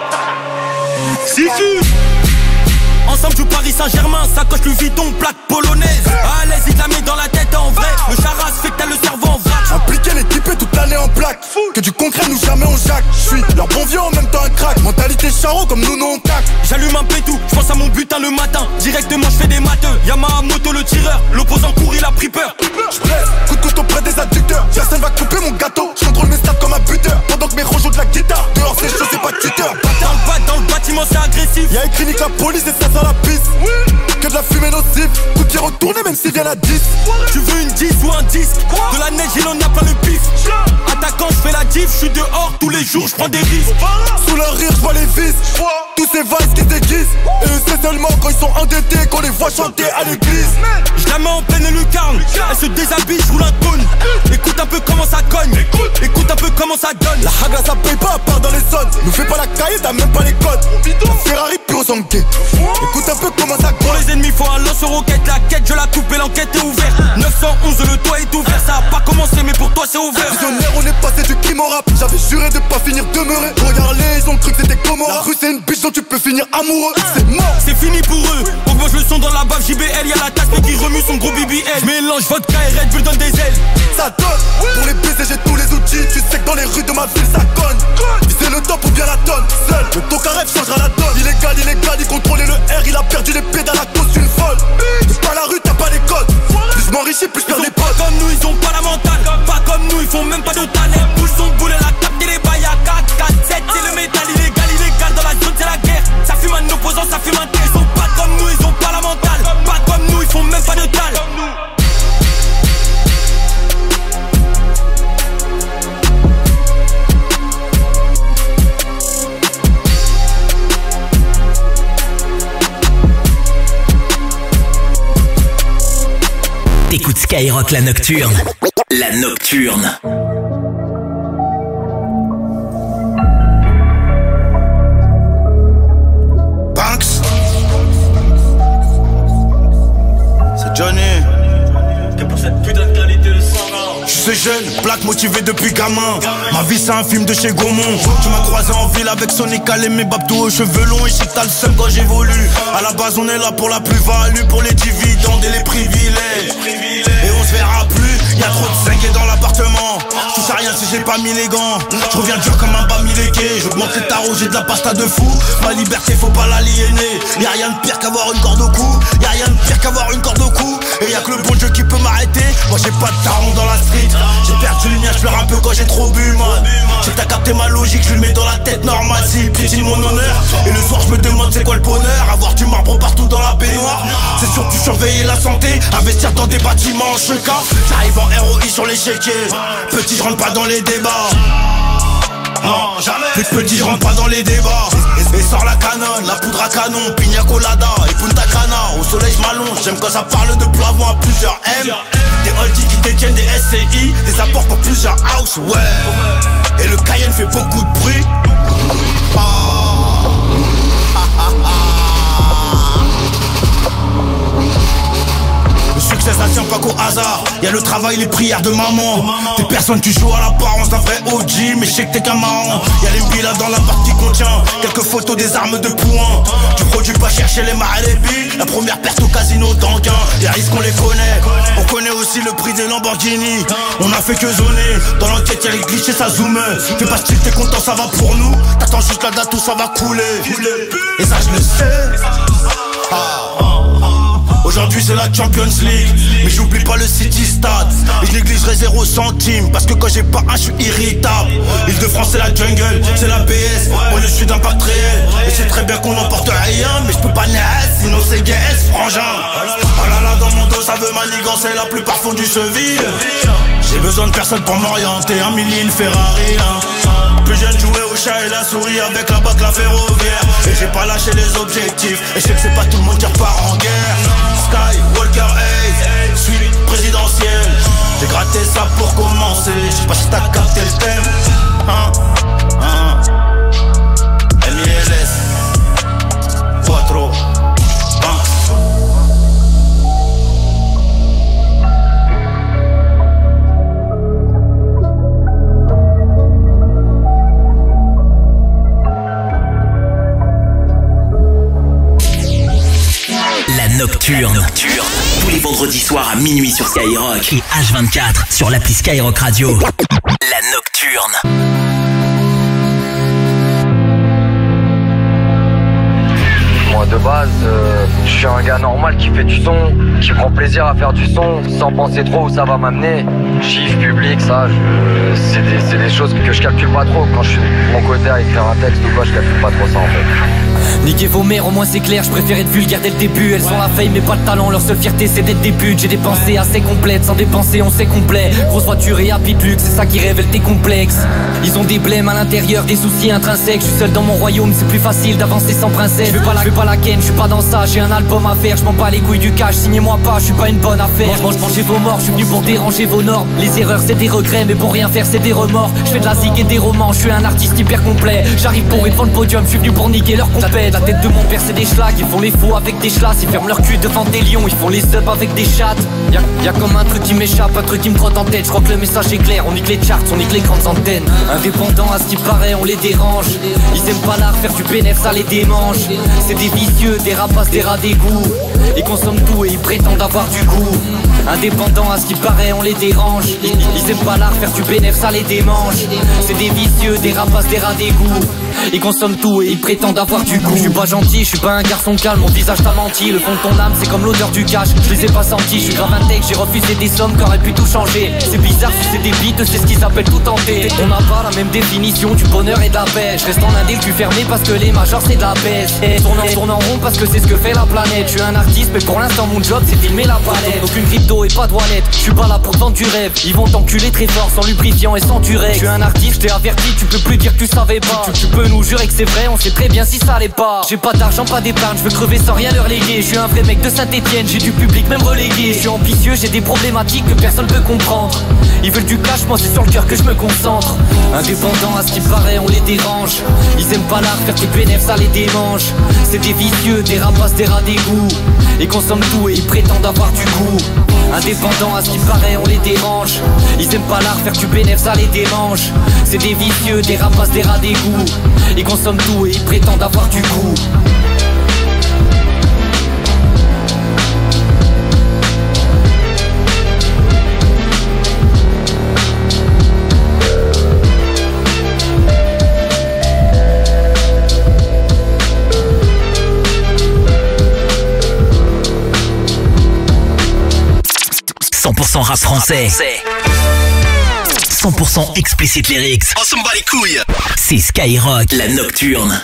Sifu. Ensemble du Paris Saint-Germain, sacoche Louis Vuitton, plaque polonaise. À l'aise, il la met dans la tête en vrai. Le charas fait que t'as le cerveau en vrac. Impliqué, l'équipé toute l'année en plaque. Que du concret, nous jamais on jacque. J'suis leur bon vieux en même temps un crack. Mentalité charo comme nous, on cac. J'allume un pétou, j'pense à mon butin le matin. Directement j'fais des matheux. Yamaha moto le tireur, l'opposant court il a pris peur. J'blesse, coup de couteau près des adducteurs. Personne va couper mon gâteau. J'contrôle mes stats comme un buteur. Pendant que mes rejouent de la guitare. Dehors c'est chaud, c'est pas tuteur. Dans le bâtiment c'est agressif. Y'a écrit nique la police et ça sent la piste. Que de la fumée nocive. Coup de pied retourné même s'il vient à 10. Tu veux une 10 ou un disque? De la neige il en a plein le pif. Attaquant j'fais la diff, j'suis dehors tous les jours, j'prends des risques. Sous leur rire j'vois les vis. Tous ces vices qui déguisent. Et eux c'est seulement quand ils sont endettés qu'on les voit chanter à l'église. J'la mets en pleine lucarne. Elle se déshabille, j'roule un cône. Écoute un peu comment ça cogne. Écoute un peu comment ça donne. La hagra ça paye pas à part dans les zones. Nous fais pas la caille, t'as même pas les codes. Ferrari pur sangué. Écoute un peu comment ça cogne. Pour les ennemis faut un lance-roquette. La quête je la coupe et l'enquête est ouverte. 911 le toit est ouvert. Ça a pas commencé mais pour toi c'est ouvert. Visionnaire on est passé du crime au rap. J'avais juré de pas finir demeuré. Regarde-les ils ont cru que c'était Gomorrah. La rue c'est une biche dont tu peux finir amoureux. C'est mort. C'est fini pour eux. Augmente le son dans la bave JBL. Y'a la tasse mais qui remue son gros BBL. Mélange vodka et Red Bull donne des ailes. Ça donne. Pour les baiser j'ai tous les outils. Tu sais que dans les rues de ma ville ça conne. Viser le top ou bien la tonne. Seul le toca rêve changera la donne. Illégal, il contrôlait le R. Il a perdu les pédales à cause d'une folle. C'est pas la rue, t'as pas les codes. Plus je m'enrichis, plus je perds des potes. Pas comme nous, ils ont pas la mentale. Pas comme nous, ils font même pas de talent. Pousse son boulet, la capte les bails à 4, 4, 7. C'est le métal illégal dans la zone, c'est la guerre. Ça fume un opposant, ça fume un tel. Ils sont pas comme nous, ils ont pas la mentale. Pas comme nous, ils font même pas de talent. T'écoutes Skyrock la nocturne. La nocturne. Banks. C'est Johnny. Que pour cette putain de qualité de sang là. Je suis jeune, black motivé depuis gamin. Ma vie c'est un film de chez Gaumont. Tu m'as croisé en ville avec Sonic Alé, mes babes aux cheveux longs. Et je sais que t'as le seum quand j'évolue. À la base on est là pour la plus-value, pour les dividendes et les privilèges. Et on se verra plus, y'a trop de 5 dans l'appartement. Je touche à rien si j'ai pas mis les gants. Je reviens dur comme un bamiléké. J'augmente les tarots, j'ai de la pasta de fou. Ma liberté faut pas l'aliéner. Y'a rien de pire qu'avoir une corde au cou. Y'a rien de pire qu'avoir une corde au cou. Et y'a que le bon Dieu qui peut m'arrêter. Moi j'ai pas de taron dans la street. J'ai perdu le mien, je pleure un peu quand j'ai trop bu man. J'ai t'as capté ma logique, je lui mets dans la tête normale. S'il piétine mon honneur. Et le soir je me demande c'est quoi le bonheur. Avoir du marbre partout dans la baignoire. C'est surtout surveiller la santé. Investir dans des bâtiments en cheka. J'arrive en ROI sur les chéquiers. Petit je rentre pas dans les débats. Non, jamais. Petit, je rentre pas dans les débats. Et sort la canonne, la poudre à canon, pina colada et punta cana. Au soleil je m'allonge, j'aime quand ça parle de plafond à plusieurs M. Des oldies qui détiennent des SCI, des apports pour plusieurs house, ouais. Et le Cayenne fait beaucoup de bruit. Le succès ça tient pas qu'au hasard. Y'a le travail, les prières de maman. T'es personne qui joue à l'apparence d'un vrai OG. Mais je sais que t'es qu'un marrant. Y'a les billes dans la partie qui contient quelques photos des armes de poing. Tu produis pas chercher les mains et les billes. La première perte au casino d'Anguin. Les risques on les connaît. On connaît aussi le prix des Lamborghini. On a fait que zoner. Dans l'enquête y'a les clichés, ça zoome. Fais pas style, t'es content, ça va pour nous. T'attends juste la date où ça va couler. Et ça je le sais. Aujourd'hui c'est la Champions League. Mais j'oublie pas le City Stade. Et je négligerai 0 centime. Parce que quand j'ai pas un je suis irritable. Île-de-France c'est la jungle, c'est la BS. Moi je suis d'impact réel. Et c'est très bien qu'on n'emporte rien. Mais je peux pas naître, sinon c'est GS frangin. Oh là là dans mon dos ça veut manigancer. La plupart font du Seville. J'ai besoin de personne pour m'orienter. Un milli, une Ferrari Plus jeune jouer au chat et la souris. Avec la batte la ferroviaire. Et j'ai pas lâché les objectifs. Et je sais que c'est pas tout le monde qui repart en guerre. Sky, Walker Hayes, suite présidentielle. J'ai gratté ça pour commencer. Je sais pas si t'as capté le thème. M.I.L.S. Quattro. Nocturne. Tous les vendredis soirs à minuit sur Skyrock et H24 sur l'appli Skyrock Radio. La Nocturne. Moi de base, je suis un gars normal qui fait du son, qui prend plaisir à faire du son, sans penser trop où ça va m'amener. Chiffres, public, ça, c'est des choses que je calcule pas trop. Quand je suis de mon côté à écrire un texte ou quoi, je calcule pas trop ça en fait. Niquez vos mères, au moins c'est clair, je préfère être vulgaire dès le début. Elles ont la fame mais pas le talent, leur seule fierté c'est d'être des putes. J'ai des pensées assez complètes, sans dépenser on sait complet. Grosse voiture et happy de luxe, c'est ça qui révèle tes complexes. Ils ont des blèmes à l'intérieur, des soucis intrinsèques. Je suis seul dans mon royaume, c'est plus facile d'avancer sans princesse. Je veux pas la ken, je suis pas dans ça, j'ai un album à faire. Je m'en bats les couilles du cash, signez-moi pas, je suis pas une bonne affaire. Mangez vos morts, je suis venu pour déranger vos normes. Les erreurs c'est des regrets, mais pour rien faire c'est des remords. Je fais de la zig et des romans, je suis un artiste hyper complet. J'arrive pour être devant le podium, je suis venu pour niquer leur compète. La tête de mon père c'est des schlags, ils font les faux avec des chlasses. Ils ferment leur cul devant des lions, ils font les subs avec des chattes. Y'a comme un truc qui m'échappe, un truc qui me trotte en tête. Je crois que le message est clair, on nique les charts, on nique les grandes antennes. Indépendants à ce qui paraît, on les dérange. Ils aiment pas l'art, faire du bénéfice, ça les démange. C'est des vicieux, des rapaces, des rats d'égout. Ils consomment tout et ils prétendent avoir du goût. Indépendants à ce qui paraît, on les dérange. Ils aiment pas l'art, faire du bénéfice, ça les démange. C'est des vicieux, des rapaces, des rats d'égout. Ils consomment tout et ils prétendent avoir du goût. Je suis pas gentil, je suis pas un garçon calme, mon visage t'a menti. Le fond de ton âme c'est comme l'odeur du cash, je les ai pas sentis. Je suis grave intègre, j'ai refusé des sommes qui auraient pu tout changer. C'est bizarre, si c'est des bites, c'est ce qu'ils appellent tout tenter. On n'a pas la même définition du bonheur et de la paix. Je reste en indé le cul fermé parce que les majors c'est de la baisse. Tourne en rond parce que c'est ce que fait la planète. Je suis un artiste mais pour l'instant mon job c'est filmer la palette. Aucune crypto et pas de wallet, je suis pas là pour vendre du rêve. Ils vont t'enculer très fort sans lubrifiant et sans durex. Je suis un artiste, je t'ai averti, tu peux plus dire que tu savais pas. Tu peux nous jurer que c'est vrai, on sait très bien si ça l'est pas. J'ai pas d'argent, pas d'épargne, je veux crever sans rien leur léguer. Je suis un vrai mec de Saint-Etienne, j'ai du public même relégué. Je suis ambitieux, j'ai des problématiques que personne peut comprendre. Ils veulent du cash, moi c'est sur le cœur que je me concentre. Indépendants à ce qui paraît, on les dérange. Ils aiment pas l'art, faire des bénéfices, ça les démange. C'est des vicieux, des rapaces, des rats d'égout. Ils consomment tout et ils prétendent avoir du goût. Indépendants à ce qui paraît, on les dérange. Ils aiment pas l'art, faire du bénéfice, ça les démange. C'est des vicieux, des rapaces, des rats d'égout. Ils consomment tout et ils prétendent avoir du goût. 100% rap français. 100% explicit lyrics. Oh, s'en bat les couilles. C'est Skyrock, la nocturne.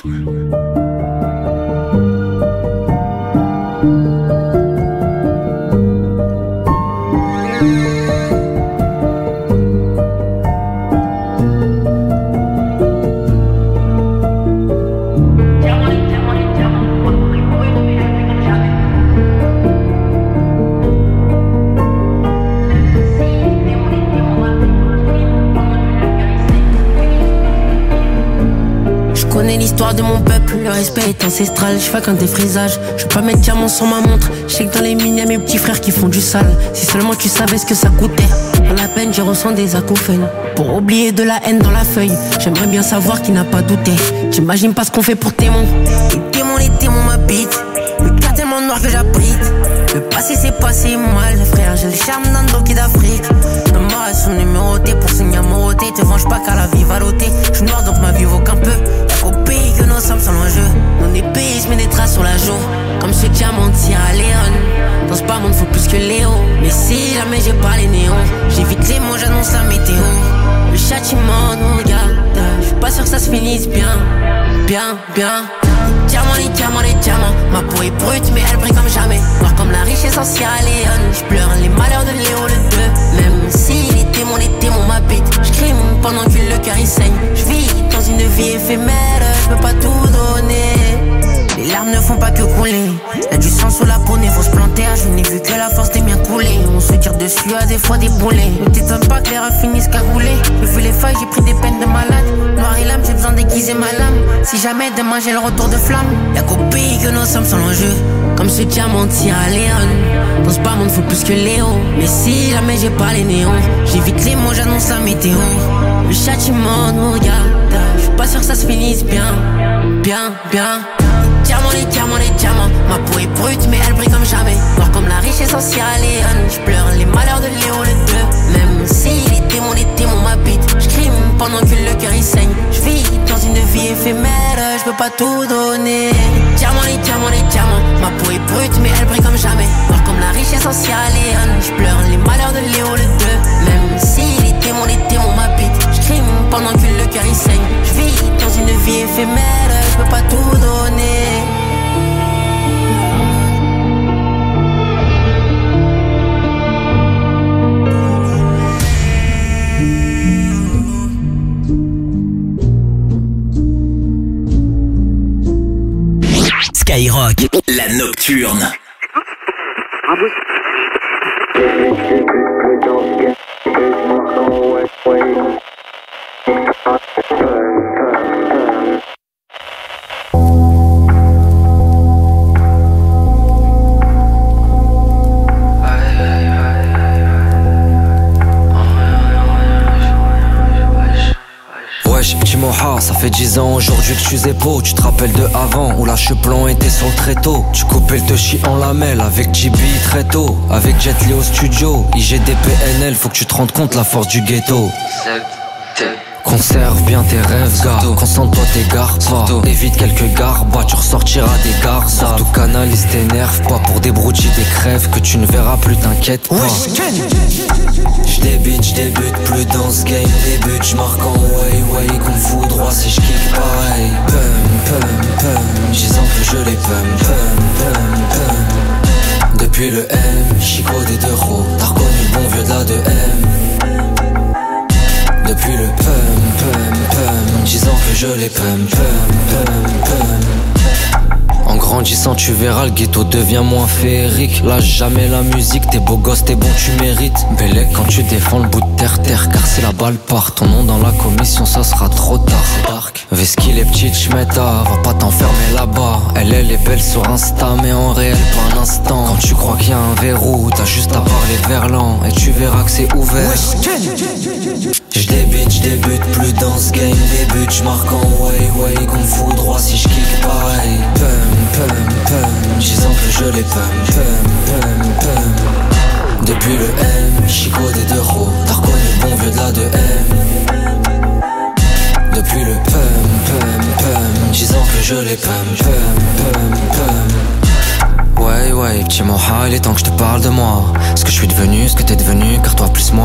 L'histoire de mon peuple, le respect est ancestral. Je fais qu'un défrisage, je veux pas mettre diamant sur ma montre. Je sais que dans les mines y'a mes petits frères qui font du sale. Si seulement tu savais ce que ça coûtait. Dans la peine je ressens des acouphènes. Pour oublier de la haine dans la feuille, j'aimerais bien savoir qui n'a pas douté. J'imagine pas ce qu'on fait pour témoins. Les démons m'habitent. Le cœur tellement noir que j'abrite. Le passé c'est passé mal, frère. J'ai le charme d'un doki d'Afrique. Nos morts elles sont numérotées pour signer amoroté. Te venge pas qu'à la vie valoté. Je suis noir donc ma vie vaut qu'un peu. Au pays que nos sommes sont l'enjeu. Mon épée je mets des traces sur la joue. Comme ce diamant tire à Léon. Dans ce bas monde faut plus que Léo. Mais si jamais j'ai pas les néons, j'évite les mots, j'annonce la météo. Le châtiment nous regarde. Je suis pas sûr que ça se finisse bien. Bien, bien. Les diamants, ma peau est brute mais elle brille comme jamais. Voir comme la richesse ancienne à Léon. Je pleure les malheurs de Léo le 2. Même si les démons m'habitent. Je crime pendant que le cœur il saigne. Je vis dans une vie éphémère, je peux pas tout donner. Les larmes ne font pas que couler. Y'a du sang sous la peau, ne faut se planter. Je n'ai vu que la force des miens couler. On se tire dessus à des fois des boulets. Ne t'étonne pas que les rats finissent cagoulés. J'ai vu les feuilles, j'ai pris des peines de malade. Noir et lame, j'ai besoin d'aiguiser ma lame. Si jamais demain j'ai le retour de flamme, y'a qu'au pays que nos sommes sont l'enjeu. Comme ce diamant tire à Léon. Dans ce bas monde faut plus que Léo. Mais si jamais j'ai pas les néons, j'évite les mots, j'annonce la météo. Le châtiment nous regarde. Je suis pas sûr que ça se finisse bien. Bien, bien. Les diamants, ma peau est brute mais elle brille comme jamais. Voir comme la richesse ancienne à Léon. Je pleure les malheurs de Léo le 2. Même si les démons m'habitent. Je crime pendant que le cœur il saigne. Je vis dans une vie éphémère, je peux pas tout donner. Les diamants, ma peau est brute mais elle brille comme jamais. Voir comme la richesse ancienne à Léon. Je pleure les malheurs de Léo le 2. Même si les démons m'habitent. Je crime pendant que le cœur il saigne. Je vis dans une vie éphémère, je peux pas tout donner. Skyrock, la nocturne. Petit moha, ça fait 10 ans aujourd'hui que tu zépo. Tu te rappelles de avant où la cheplon était sur le tréteau. Tu coupais le touchy en lamelle avec JB très tôt. Avec Jet Li au studio, IGDPNL, faut que tu te rendes compte la force du ghetto. Conserve bien tes rêves, gars. Concentre-toi, t'égares pas. Évite quelques garbats, tu ressortiras des gares. Surtout canalise tes nerfs, pas pour des broutilles, des crèves que tu ne verras plus, t'inquiète pas. J'débute plus dans ce game. Débute, j'marque en way, qu'on me fout droit si j'kick pareil. Pum, disant que je les pum. Depuis le M, Chico des 2 roues. T'as reconnu le bon vieux de la 2M. Depuis le pum, disant que je les pum. En grandissant tu verras le ghetto devient moins féerique. Lâche jamais la musique, t'es beau gosse, t'es bon tu mérites. Bellec quand tu défends le bout de terre car si la balle part, ton nom dans la commission ça sera trop tard. Veski les petites j'm'éta, va pas t'enfermer là-bas. Elle est belle sur Insta mais en réel pas un instant. Quand tu crois qu'il y a un verrou, t'as juste à parler verlan et tu verras que c'est ouvert. J'débute plus dans ce game. Débute, j'marque en way, qu'on me fout droit si j'kick pareil. Pum, disant que je les pum. Depuis le M, Chico des 2 roues. T'as reconnu le bon vieux de la 2M. Depuis le pum, disant que je les pum. Ouais, petit moha, il est temps que je te parle de moi. Ce que je suis devenu, ce que t'es devenu,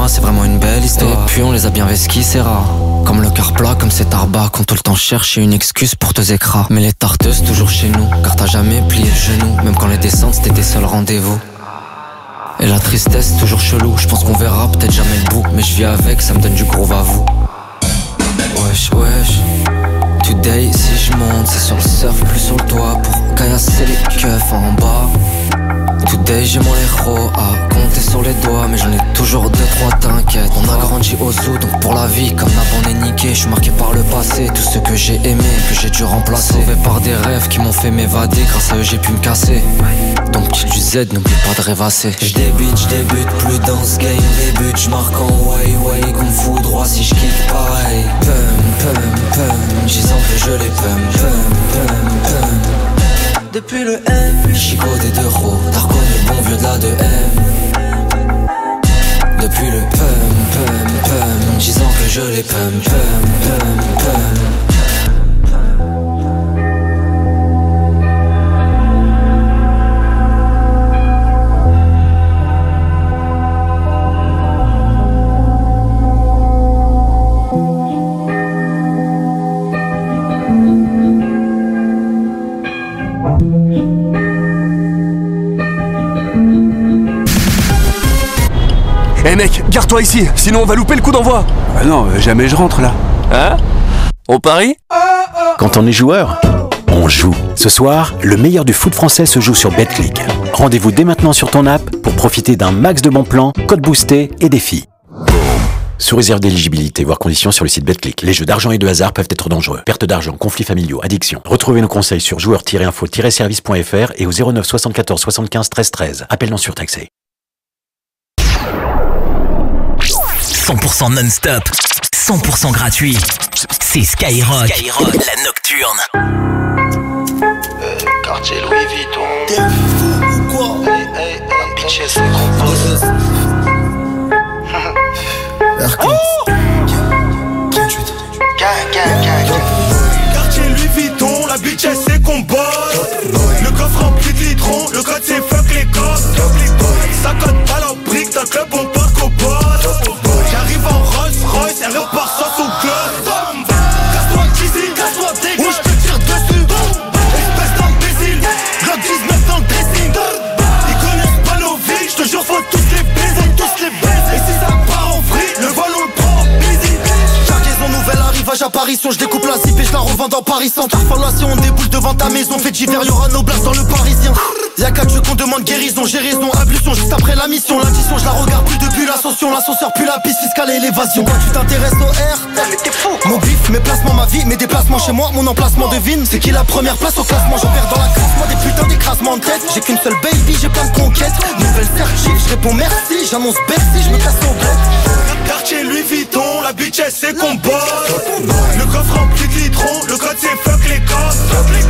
c'est vraiment une belle histoire. Et puis on les a bien vesquis, c'est rare. Comme le cœur plat, comme c'est Tarba, qu'on tout le temps chercher une excuse pour te zécra. Mais les tarteuses toujours chez nous, car t'as jamais plié le genou. Même quand les descentes c'était tes seuls rendez-vous. Et la tristesse toujours chelou, je pense qu'on verra peut-être jamais le bout. Mais je vis avec, ça me donne du gros à vous. Wesh wesh. Today si je monte, c'est sur le surf, plus sur le toit. Pour caillasser les keufs en bas. Today j'ai mon héros à compter sur les doigts. Mais j'en ai toujours 2-3, t'inquiète. On a grandi au zoo, donc pour la vie comme Nap on est niqué. Je suis marqué par le passé, tout ce que j'ai aimé, que j'ai dû remplacer. Sauvé par des rêves qui m'ont fait m'évader. Grâce à eux j'ai pu me casser. Donc kill du Z, n'oublie pas de rêvasser. J'débute, plus dans ce game. Débute, j'marque en way, qu'on me fout droit si j'kick pareil. Pum, disant que je les pum. Depuis le M, Chico des 2 roues, t'as reconnu le bon vieux de la 2M. Depuis le pum, disant que je les pum. Eh mec, garde-toi ici, sinon on va louper le coup d'envoi. Ah non, jamais je rentre là. Hein? On parie? Quand on est joueur, on joue. Ce soir, le meilleur du foot français se joue sur Betclic. Rendez-vous dès maintenant sur ton app pour profiter d'un max de bons plans, codes boostés et défis. Sous réserve d'éligibilité, voire conditions sur le site Betclic. Les jeux d'argent et de hasard peuvent être dangereux. Perte d'argent, conflits familiaux, addiction. Retrouvez nos conseils sur joueurs-info-service.fr et au 09 74 75 13 13. Appel non surtaxé. 100% non-stop, 100% gratuit. C'est Skyrock, la nocturne. Quartier Louis Vuitton. T'es fou ou quoi? Hey, bitches, c'est compose. Quartier Louis Vuitton, la bitches, c'est qu'on bosse. Le coffre rempli de litrons, le code c'est fuck les cops. Ça code pas la brique, dans le club on part qu'au boss. J'arrive en Rolls Royce, elle repart sans son club. Casse-toi d'ici, casse-toi dégueu, ou je te tire dessus. Espèce d'imbécile, Glock 19 dans le dressing. Ils connaissent pas nos vies, je te jure faut tous les baiser, Et si ça part en vrille, le vol on le prend easy. Cargaison nouvelle arrivage apparition, je découpe la zip et je la revends dans Paris Centre. Formation on déboule devant ta maison, fait d'hiver y'aura nos blasts dans le Parisien. Y'a 4 jeux qu'on demande guérison, j'ai raison, ablution juste après la mission. L'addition je la regarde plus depuis l'ascension, l'ascenseur puis la piste fiscale et l'évasion. Quand tu t'intéresses au R, mais t'es fou. Mon bif, mes placements, ma vie, mes déplacements chez moi, mon emplacement devine. C'est qui la première place au classement, j'en perds dans la classe, moi des putains d'écrasements de tête. J'ai qu'une seule baby, j'ai plein de conquêtes. Nouvelle certif, je réponds merci, j'annonce Bercy, je me casse au bled. Quartier Louis Vuitton, la bitch elle sait qu'on bosse. Le coffre rempli de litrons, le code c'est fuck les cops.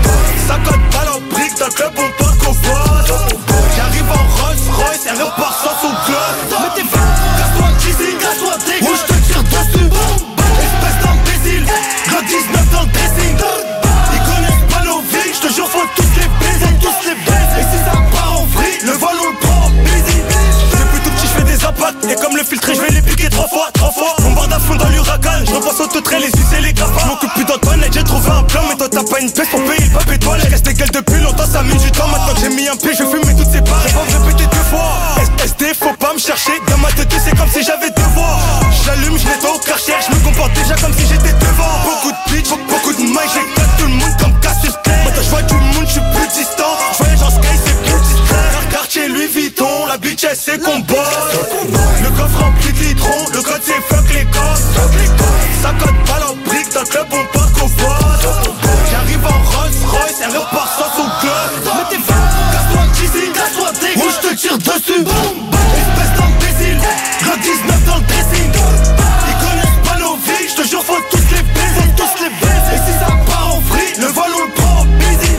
Ça code pas la brique, dans le club on part qu'au boss. J'arrive en Rolls Royce, elle repart sans son club. Mais t'es fou, casse-toi d'ici, casse-toi dégueu, ou je te tire dessus. Espèce d'imbécile, Glock 19 dans le dressing. Ils connaissent pas nos vies, je te jure faut tous les baiser, Et si ça part en vrille, le vol on le prend easy. Depuis tout petit je fais des impacts, et comme le filtré je vais les piquer 3 fois. On barre à fond dans l'huracan, je repasse au tout trait, les sucer les cafards. Je m'occupe plus d'Antoine et j'ai trouvé un plan. Mais toi t'as pas une pièce pour payer le pape étoile. Je reste égal depuis longtemps, ça met du temps. Maintenant que j'ai mis un pied, je fume toutes ces barres. J'ai pas me répéter 2 fois. SD, faut pas me chercher. Dans ma tête c'est comme si j'avais 2 voix. J'allume, je nettoie au Karcher. Je me comporte déjà comme si j'étais devant. Beaucoup de bitch, beaucoup de mailles. J'éclate tout le monde comme Cassius Clay. Maintenant je vois du monde, je suis plus distant. Je voyage en sky, c'est plus discret. Quartier Louis Vuitton, la bitch elle sait qu'on bosse. Le coffre rempli de litrons, le code c'est fuck les cops. Ça code pas la brique, dans le club on part qu'au boss. J'arrive en Rolls Royce, elle repart sans son club. Mais t'es fou, casse-toi d'ici, casse-toi dégueu, ou je te tire dessus. Espèce d'imbécile, Glock 19 dans le dressing. Ils connaissent pas nos vies, je te jure faut tous les baiser, Et si ça part en vrille, le vol on le prend easy.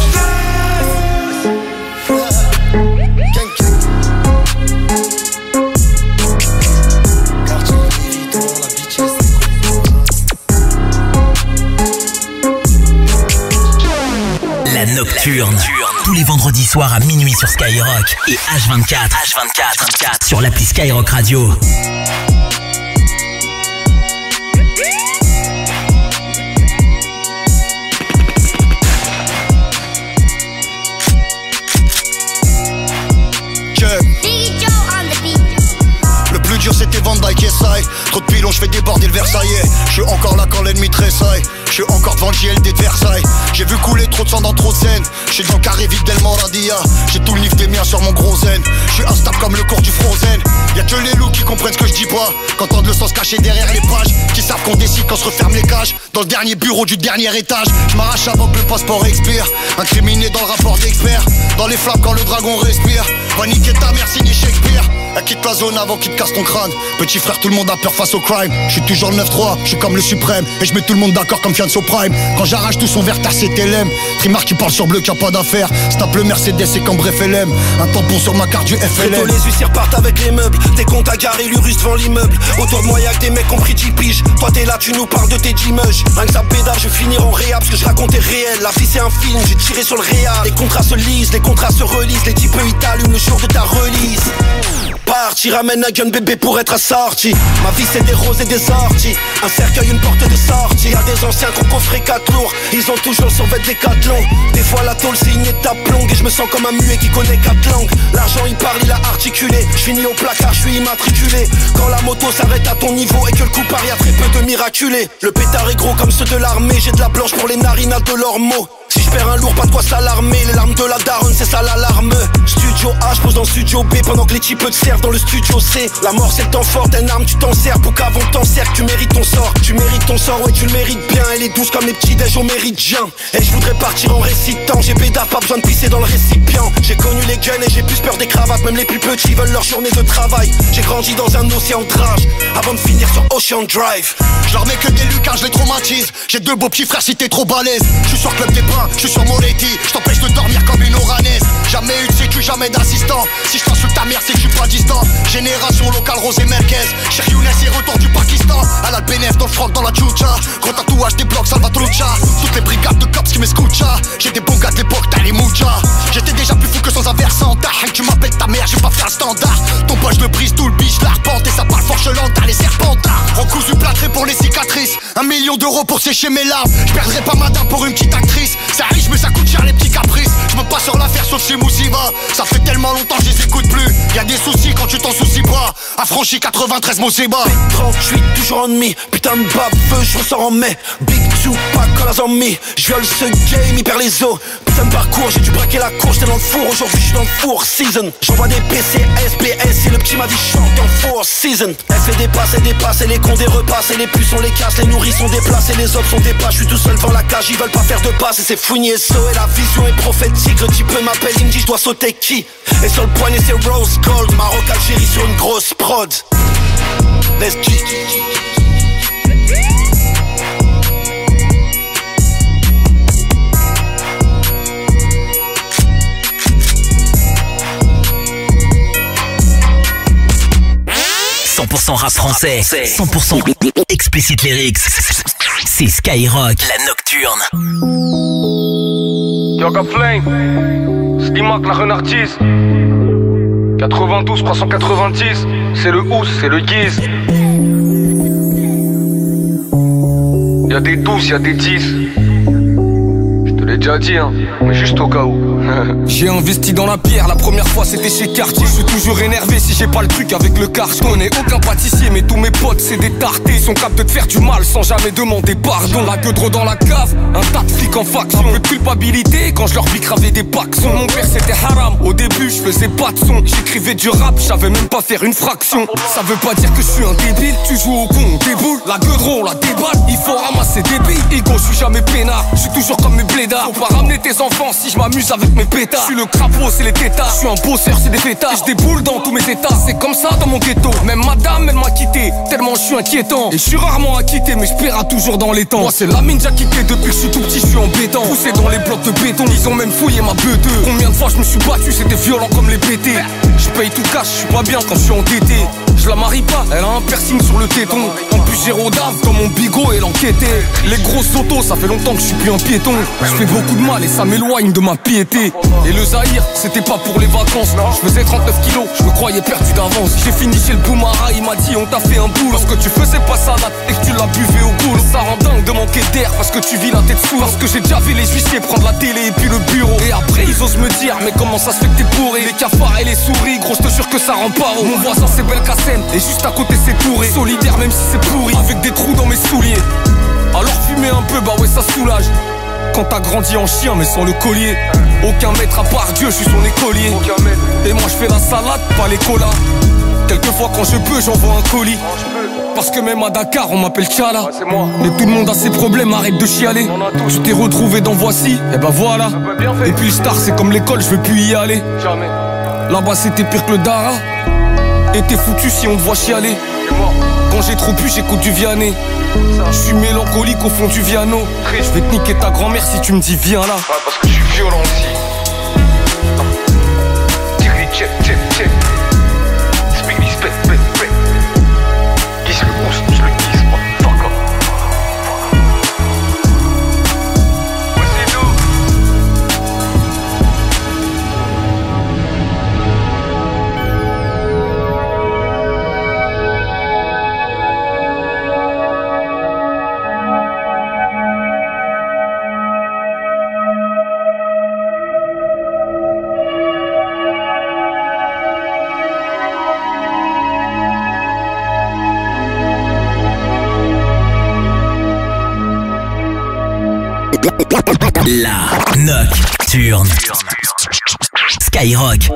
La nocturne. Tous les vendredis soirs à minuit sur Skyrock et H24 sur l'appli Skyrock Radio. dur c'était Van Dyke et Sai. Trop de pilons, je fais déborder le Versaillais. Je suis encore là quand l'ennemi tressaille. Je suis encore devant le JLD de Versailles. J'ai vu couler trop de sang dans trop de scènes. Je suis dans le carré vide d'El Moradia. J'ai tout le nif des miens sur mon gros zen. Je suis instable comme le cours du Frozen. Y'a que les loups qui comprennent ce que je dis pas. Qu'entendent le sang se cacher derrière les pages. Qui savent qu'on décide quand se referme les cages. Dans le dernier bureau du dernier étage. Je m'arrache avant que le passeport expire. Incriminé dans le rapport d'expert. Dans les flammes quand le dragon respire. Va niquer ta mère, signé Shakespeare. Elle quitte la zone avant qu'il te casse ton crâne. Petit frère, tout le monde a peur face au crime. Je suis toujours le 9-3, je suis comme le suprême. Et je mets tout le monde d'accord comme Fianso Prime. Quand j'arrache tout son verre, t'as CTLM. Trimar qui parle sur bleu, qui a pas d'affaires. Snap le Mercedes et cambre FLM. Un tampon sur ma carte du FLM. Bientôt les huissiers repartent avec les meubles. Tes comptes à garer l'urus devant l'immeuble. Autour de moi y'a que des mecs qui ont pris 10 piges. Toi t'es là, tu nous parles de tes 10 mush. Rien que ça pédale, je vais finir en réa parce que je racontais réel. La vie c'est un film, j'ai tiré sur le réal. Les contrats se lisent, les contrats se relisent. Les types ils t'allument le jour de ta release. Parti, ramène un gun bébé pour être assorti. Ma vie c'est des roses et des orties. Un cercueil, une porte de sortie. Y'a des anciens qui ont coffré 4 lourds. Ils ont toujours sur vêt Décathlon. Des fois la tôle c'est une étape longue. Et je me sens comme un muet qui connaît 4 langues. L'argent il parle, il a articulé. Je finis au placard, je suis immatriculé. Quand la moto s'arrête à ton niveau et que le coup part, y'a très peu de miraculés. Le pétard est gros comme ceux de l'armée. J'ai de la blanche pour les narinades de leurs mots. Si je perds un lourd, pas de quoi s'alarmer. Les larmes de la daronne, c'est ça l'alarme. Studio A, je pose dans studio B. Pendant que les types te servent dans le studio C. La mort c'est le temps fort, t'es une arme, tu t'en sers. Pour qu'avant t'en sers, tu mérites ton sort. Tu mérites ton sort, ouais tu le mérites bien. Elle est douce comme les petits déj au méridien. Et je voudrais partir en récitant. J'ai pédard, pas besoin de pisser dans le récipient. J'ai connu les guns et j'ai plus peur des cravates. Même les plus petits veulent leur journée de travail. J'ai grandi dans un océan de rage avant de finir sur Ocean Drive. Je leur mets que des lucas, je les traumatise. J'ai 2 beaux petits frères si t'es trop balèze. Je suis sur Club des Pins, je suis sur Moletti. Je t'empêche de dormir comme une oranaise. Jamais eu de sécu, jamais d'assistant. Si je t'insulte ta mère, c'est que je suis pas distant. Génération locale, Rosé Merquez. Cheikh Younes et retour du Pakistan. À la BNF, dans le froc, dans la tchoucha. Gros tatouage, des blocs, Salvatrucha. Toutes les brigades de cops qui m'escucha. J'ai des bons gars de l'époque, t'as les moucha. J'étais déjà plus fou que sans un versant. Tu m'appelles ta mère, j'ai pas fait un standard. Ton poche de brise, tout le biche, la repente. Et ça parle forche lente, t'as les serpentards. Recousu plâtré pour les cicatrices. 1 million d'euros pour sécher mes larmes. J'perdrai pas madame pour une petite actrice. C'est riche mais ça coûte cher les petits caprices. J'me passe sur l'affaire sauf chez Moussiva. Ça fait tellement longtemps que je les écoute plus. Y'a des soucis quand tu t'en soucies pas. Affranchi 93 Mosseba. P38 toujours en demi. Putain de baveux, je ressors en mai. Big Tupac à la zombie. J'viole ce game, il perd les os. Putain de parcours, j'ai dû braquer la course. J'étais dans le four, aujourd'hui j'suis dans le four season. J'envoie des PC, SBS et le petit m'a dit chante en four season. Elle fait des passes et des passes et les cons des repas. Et les puces on les casse, les nourris sont déplacés. Les autres sont des pas, j'suis tout seul devant la cage. Ils veulent pas faire de passe et c'est fouigné et so. Et la vision est prophétique, le type m'appelle, il me dit je dois sauter qui. Et sur le poignet c'est Rose Gold. Maroc, Algérie sur une grosse prod. Let's G. 100% rap français, 100% explicit lyrics. C'est Skyrock, la nocturne. Yoga Flame, Slimak la renardise. 92 390, c'est le housse, c'est le guise. Y'a des 12, y'a des 10. Je te l'ai déjà dit hein, mais juste au cas où. J'ai investi dans la pierre, la première fois c'était chez Cartier. Je suis toujours énervé si j'ai pas le truc avec le quart. Je connais aucun pâtissier mais tous mes potes c'est des tartés. Ils sont capables de te faire du mal sans jamais demander pardon. La gueule dans la cave, un tas de flics en faction. Un peu de culpabilité quand je leur bicravais des paxons. Mon père c'était haram, au début je faisais pas de son. J'écrivais du rap, je savais même pas faire une fraction. Ça veut pas dire que je suis un débile, tu joues au con, on déboule. La gueule on la déballe, il faut ramasser des billes. Ego, je suis jamais peinard, je suis toujours comme mes blédards. Faut pas ramener tes enfants si je m'amuse avec mes pétards. Je suis le crapaud, c'est les tétards. Je suis un bosseur, c'est des fêtards. Je déboule dans tous mes états. C'est comme ça dans mon ghetto. Même madame, elle m'a quitté. Tellement je suis inquiétant. Et je suis rarement acquitté, mais je paiera toujours dans les temps. Moi, c'est la mine déjà quitté depuis que je suis tout petit. Je suis embêtant. Poussé dans les blocs de béton. Ils ont même fouillé ma B2. Combien de fois je me suis battu, c'était violent comme les BT. Je paye tout cash, je suis pas bien quand je suis endetté. Je la marie pas, elle a un piercing sur le téton. En plus Gérodave comme mon bigot et l'enquêté. Les grosses autos, ça fait longtemps que je suis plus un piéton. Je fais beaucoup de mal et ça m'éloigne de ma piété. Et le Zahir, c'était pas pour les vacances. Je faisais 39 kilos, je me croyais perdu d'avance. J'ai fini chez le Boumara, il m'a dit on t'a fait un boulot. Parce que tu faisais pas salade et que tu l'as buvé au boulot. Ça rend dingue de manquer d'air parce que tu vis la tête sous. Parce que j'ai déjà vu les huissiers prendre la télé et puis le bureau. Et après ils osent me dire mais comment ça se fait que t'es bourré. Les cafards et les souris, gros je te jure que ça rend pas. Mon voisin c'est Belkacem et juste à côté c'est Touré. Solidaire même si c'est pourri, avec des trous dans mes souliers. Alors fumer un peu, bah ouais ça soulage. Quand t'as grandi en chien mais sans le collier. Aucun maître à part Dieu, je suis son écolier. Et moi je fais la salade, pas les colas. Quelquefois quand je peux j'envoie un colis. Parce que même à Dakar on m'appelle Tchala. Mais tout le monde a ses problèmes, arrête de chialer. Tu t'es retrouvé dans Voici, et bah voilà. Et puis le star c'est comme l'école, je veux plus y aller. Là-bas c'était pire que le Dara. Et t'es foutu si on te voit chialer. Quand j'ai trop pu j'écoute du Vianney. Je suis mélancolique au fond du Viano. Je vais te niquer ta grand-mère si tu me dis viens là. Parce que je suis violent aussi. Check, check, check. Speak this, bet, bet, bet. Kiss le pouce, je le kiss, motherfucker. Voici nous. La Nocturne. Skyrock.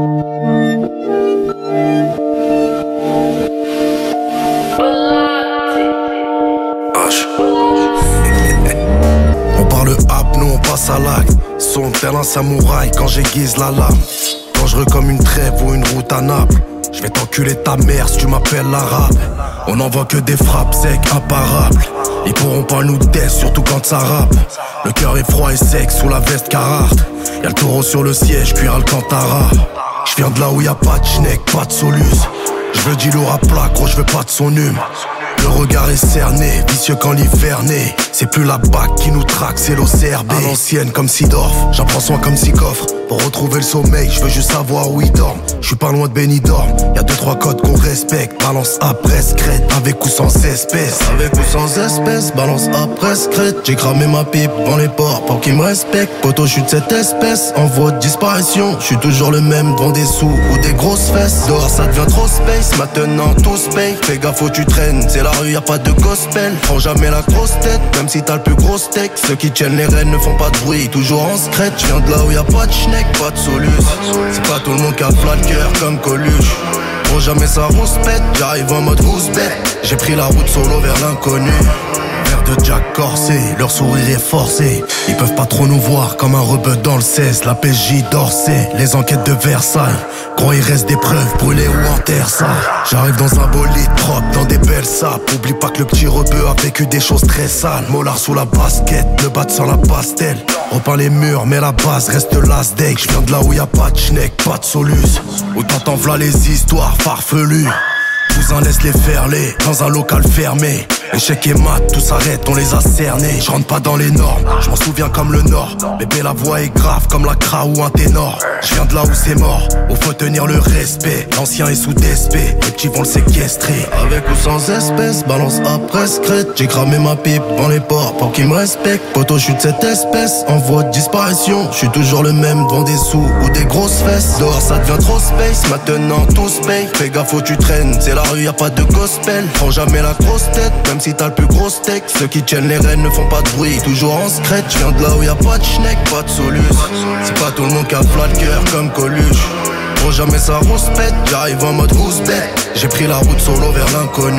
On parle hap, nous on passe à l'acte. Son tel un samouraï quand j'aiguise la lame. Dangereux comme une trêve ou une route à Naples. Je vais t'enculer ta mère si tu m'appelles l'arabe. On n'envoie que des frappes secs, imparables. Ils pourront pas nous tester, surtout quand ça rappe. Le cœur est froid et sec sous la veste Carhartt. Y'a le taureau sur le siège, cuir Alcantara. Je viens de là où y'a pas de schneck, pas de solus. Je veux du lourd à plat, gros, je veux pas de son hume. Le regard est cerné, vicieux quand l'hiver naît. C'est plus la BAC qui nous traque, c'est l'OCRB. À l'ancienne comme Sidorf, j'en prends soin comme Sikoffre. Pour retrouver le sommeil, je veux juste savoir où il dorme. Je suis pas loin de Benidorm, y'a 2-3 codes qu'on respecte. Balance après secrète, avec ou sans espèce. Avec ou sans espèce, balance après secrète. J'ai cramé ma pipe dans les ports pour qu'ils me respectent. Poto, je suis de cette espèce, en voie de disparition. Je suis toujours le même, devant des sous ou des grosses fesses. Dehors ça devient trop space, maintenant tous paye. Fais gaffe où tu traînes, c'est la rue, y'a pas de gospel. Prends jamais la grosse tête, même si t'as le plus gros steak. Ceux qui tiennent les rênes ne font pas de bruit, toujours en secret. Je viens de là où y'a pas de schneck, pas de solus. C'est pas tout le monde qui a flat cœur comme Coluche. Pour jamais ça rouspète, j'arrive en mode rouspète. J'ai pris la route solo vers l'inconnu. Verre de Jack corsé, leur sourire est forcé. Ils peuvent pas trop nous voir comme un rebeu dans le 16. La PJ d'Orsay, les enquêtes de Versailles. Gros il reste des preuves brûlées ou en terre ça. J'arrive dans un bolide propre, dans des belles sapes. Oublie pas que le petit rebeu a vécu des choses très sales. Mollard sous la basket, le bat sans la pastel. Repeins les murs mais la base reste last day. Je viens de là où y'a pas de schneck, pas de solus. Où t'entends v'là les histoires farfelues. Cousin laisse les faire les dans un local fermé. Échec et mat, tout s'arrête, on les a cernés. Je rentre pas dans les normes, je m'en souviens comme le Nord. Bébé la voix est grave comme la cra ou un ténor. Je viens de là où c'est mort, où faut tenir le respect. L'ancien est sous DSP, les petits vont le séquestrer. Avec ou sans espèce, balance après secrète. J'ai cramé ma pipe dans les ports pour qu'ils me respectent. Poto, je suis de cette espèce, en voie de disparition. Je suis toujours le même, devant des sous ou des grosses fesses. Dehors ça devient trop space, maintenant tous paye. Fais gaffe où tu traînes, c'est la rue, y'a pas de gospel. Prends jamais la grosse tête, même si t'as le plus gros steak. Ceux qui tiennent les rênes ne font pas de bruit, toujours en secret. Je viens de là où y'a pas de schneck, pas de solus. C'est pas tout le monde qui a flat cœur comme Coluche. Pour jamais ça rouspète, j'arrive en mode rouspète. J'ai pris la route solo vers l'inconnu.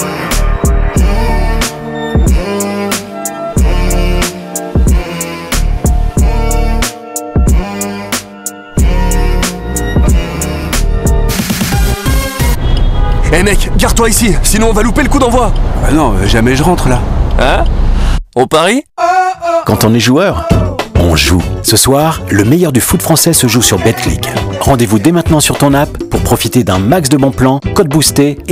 Eh mec, garde-toi ici, sinon on va louper le coup d'envoi. Bah non, jamais je rentre là. Hein? On parie? Quand on est joueur, on joue. Ce soir, le meilleur du foot français se joue sur Betclic. Rendez-vous dès maintenant sur ton app pour profiter d'un max de bons plans, codes boostés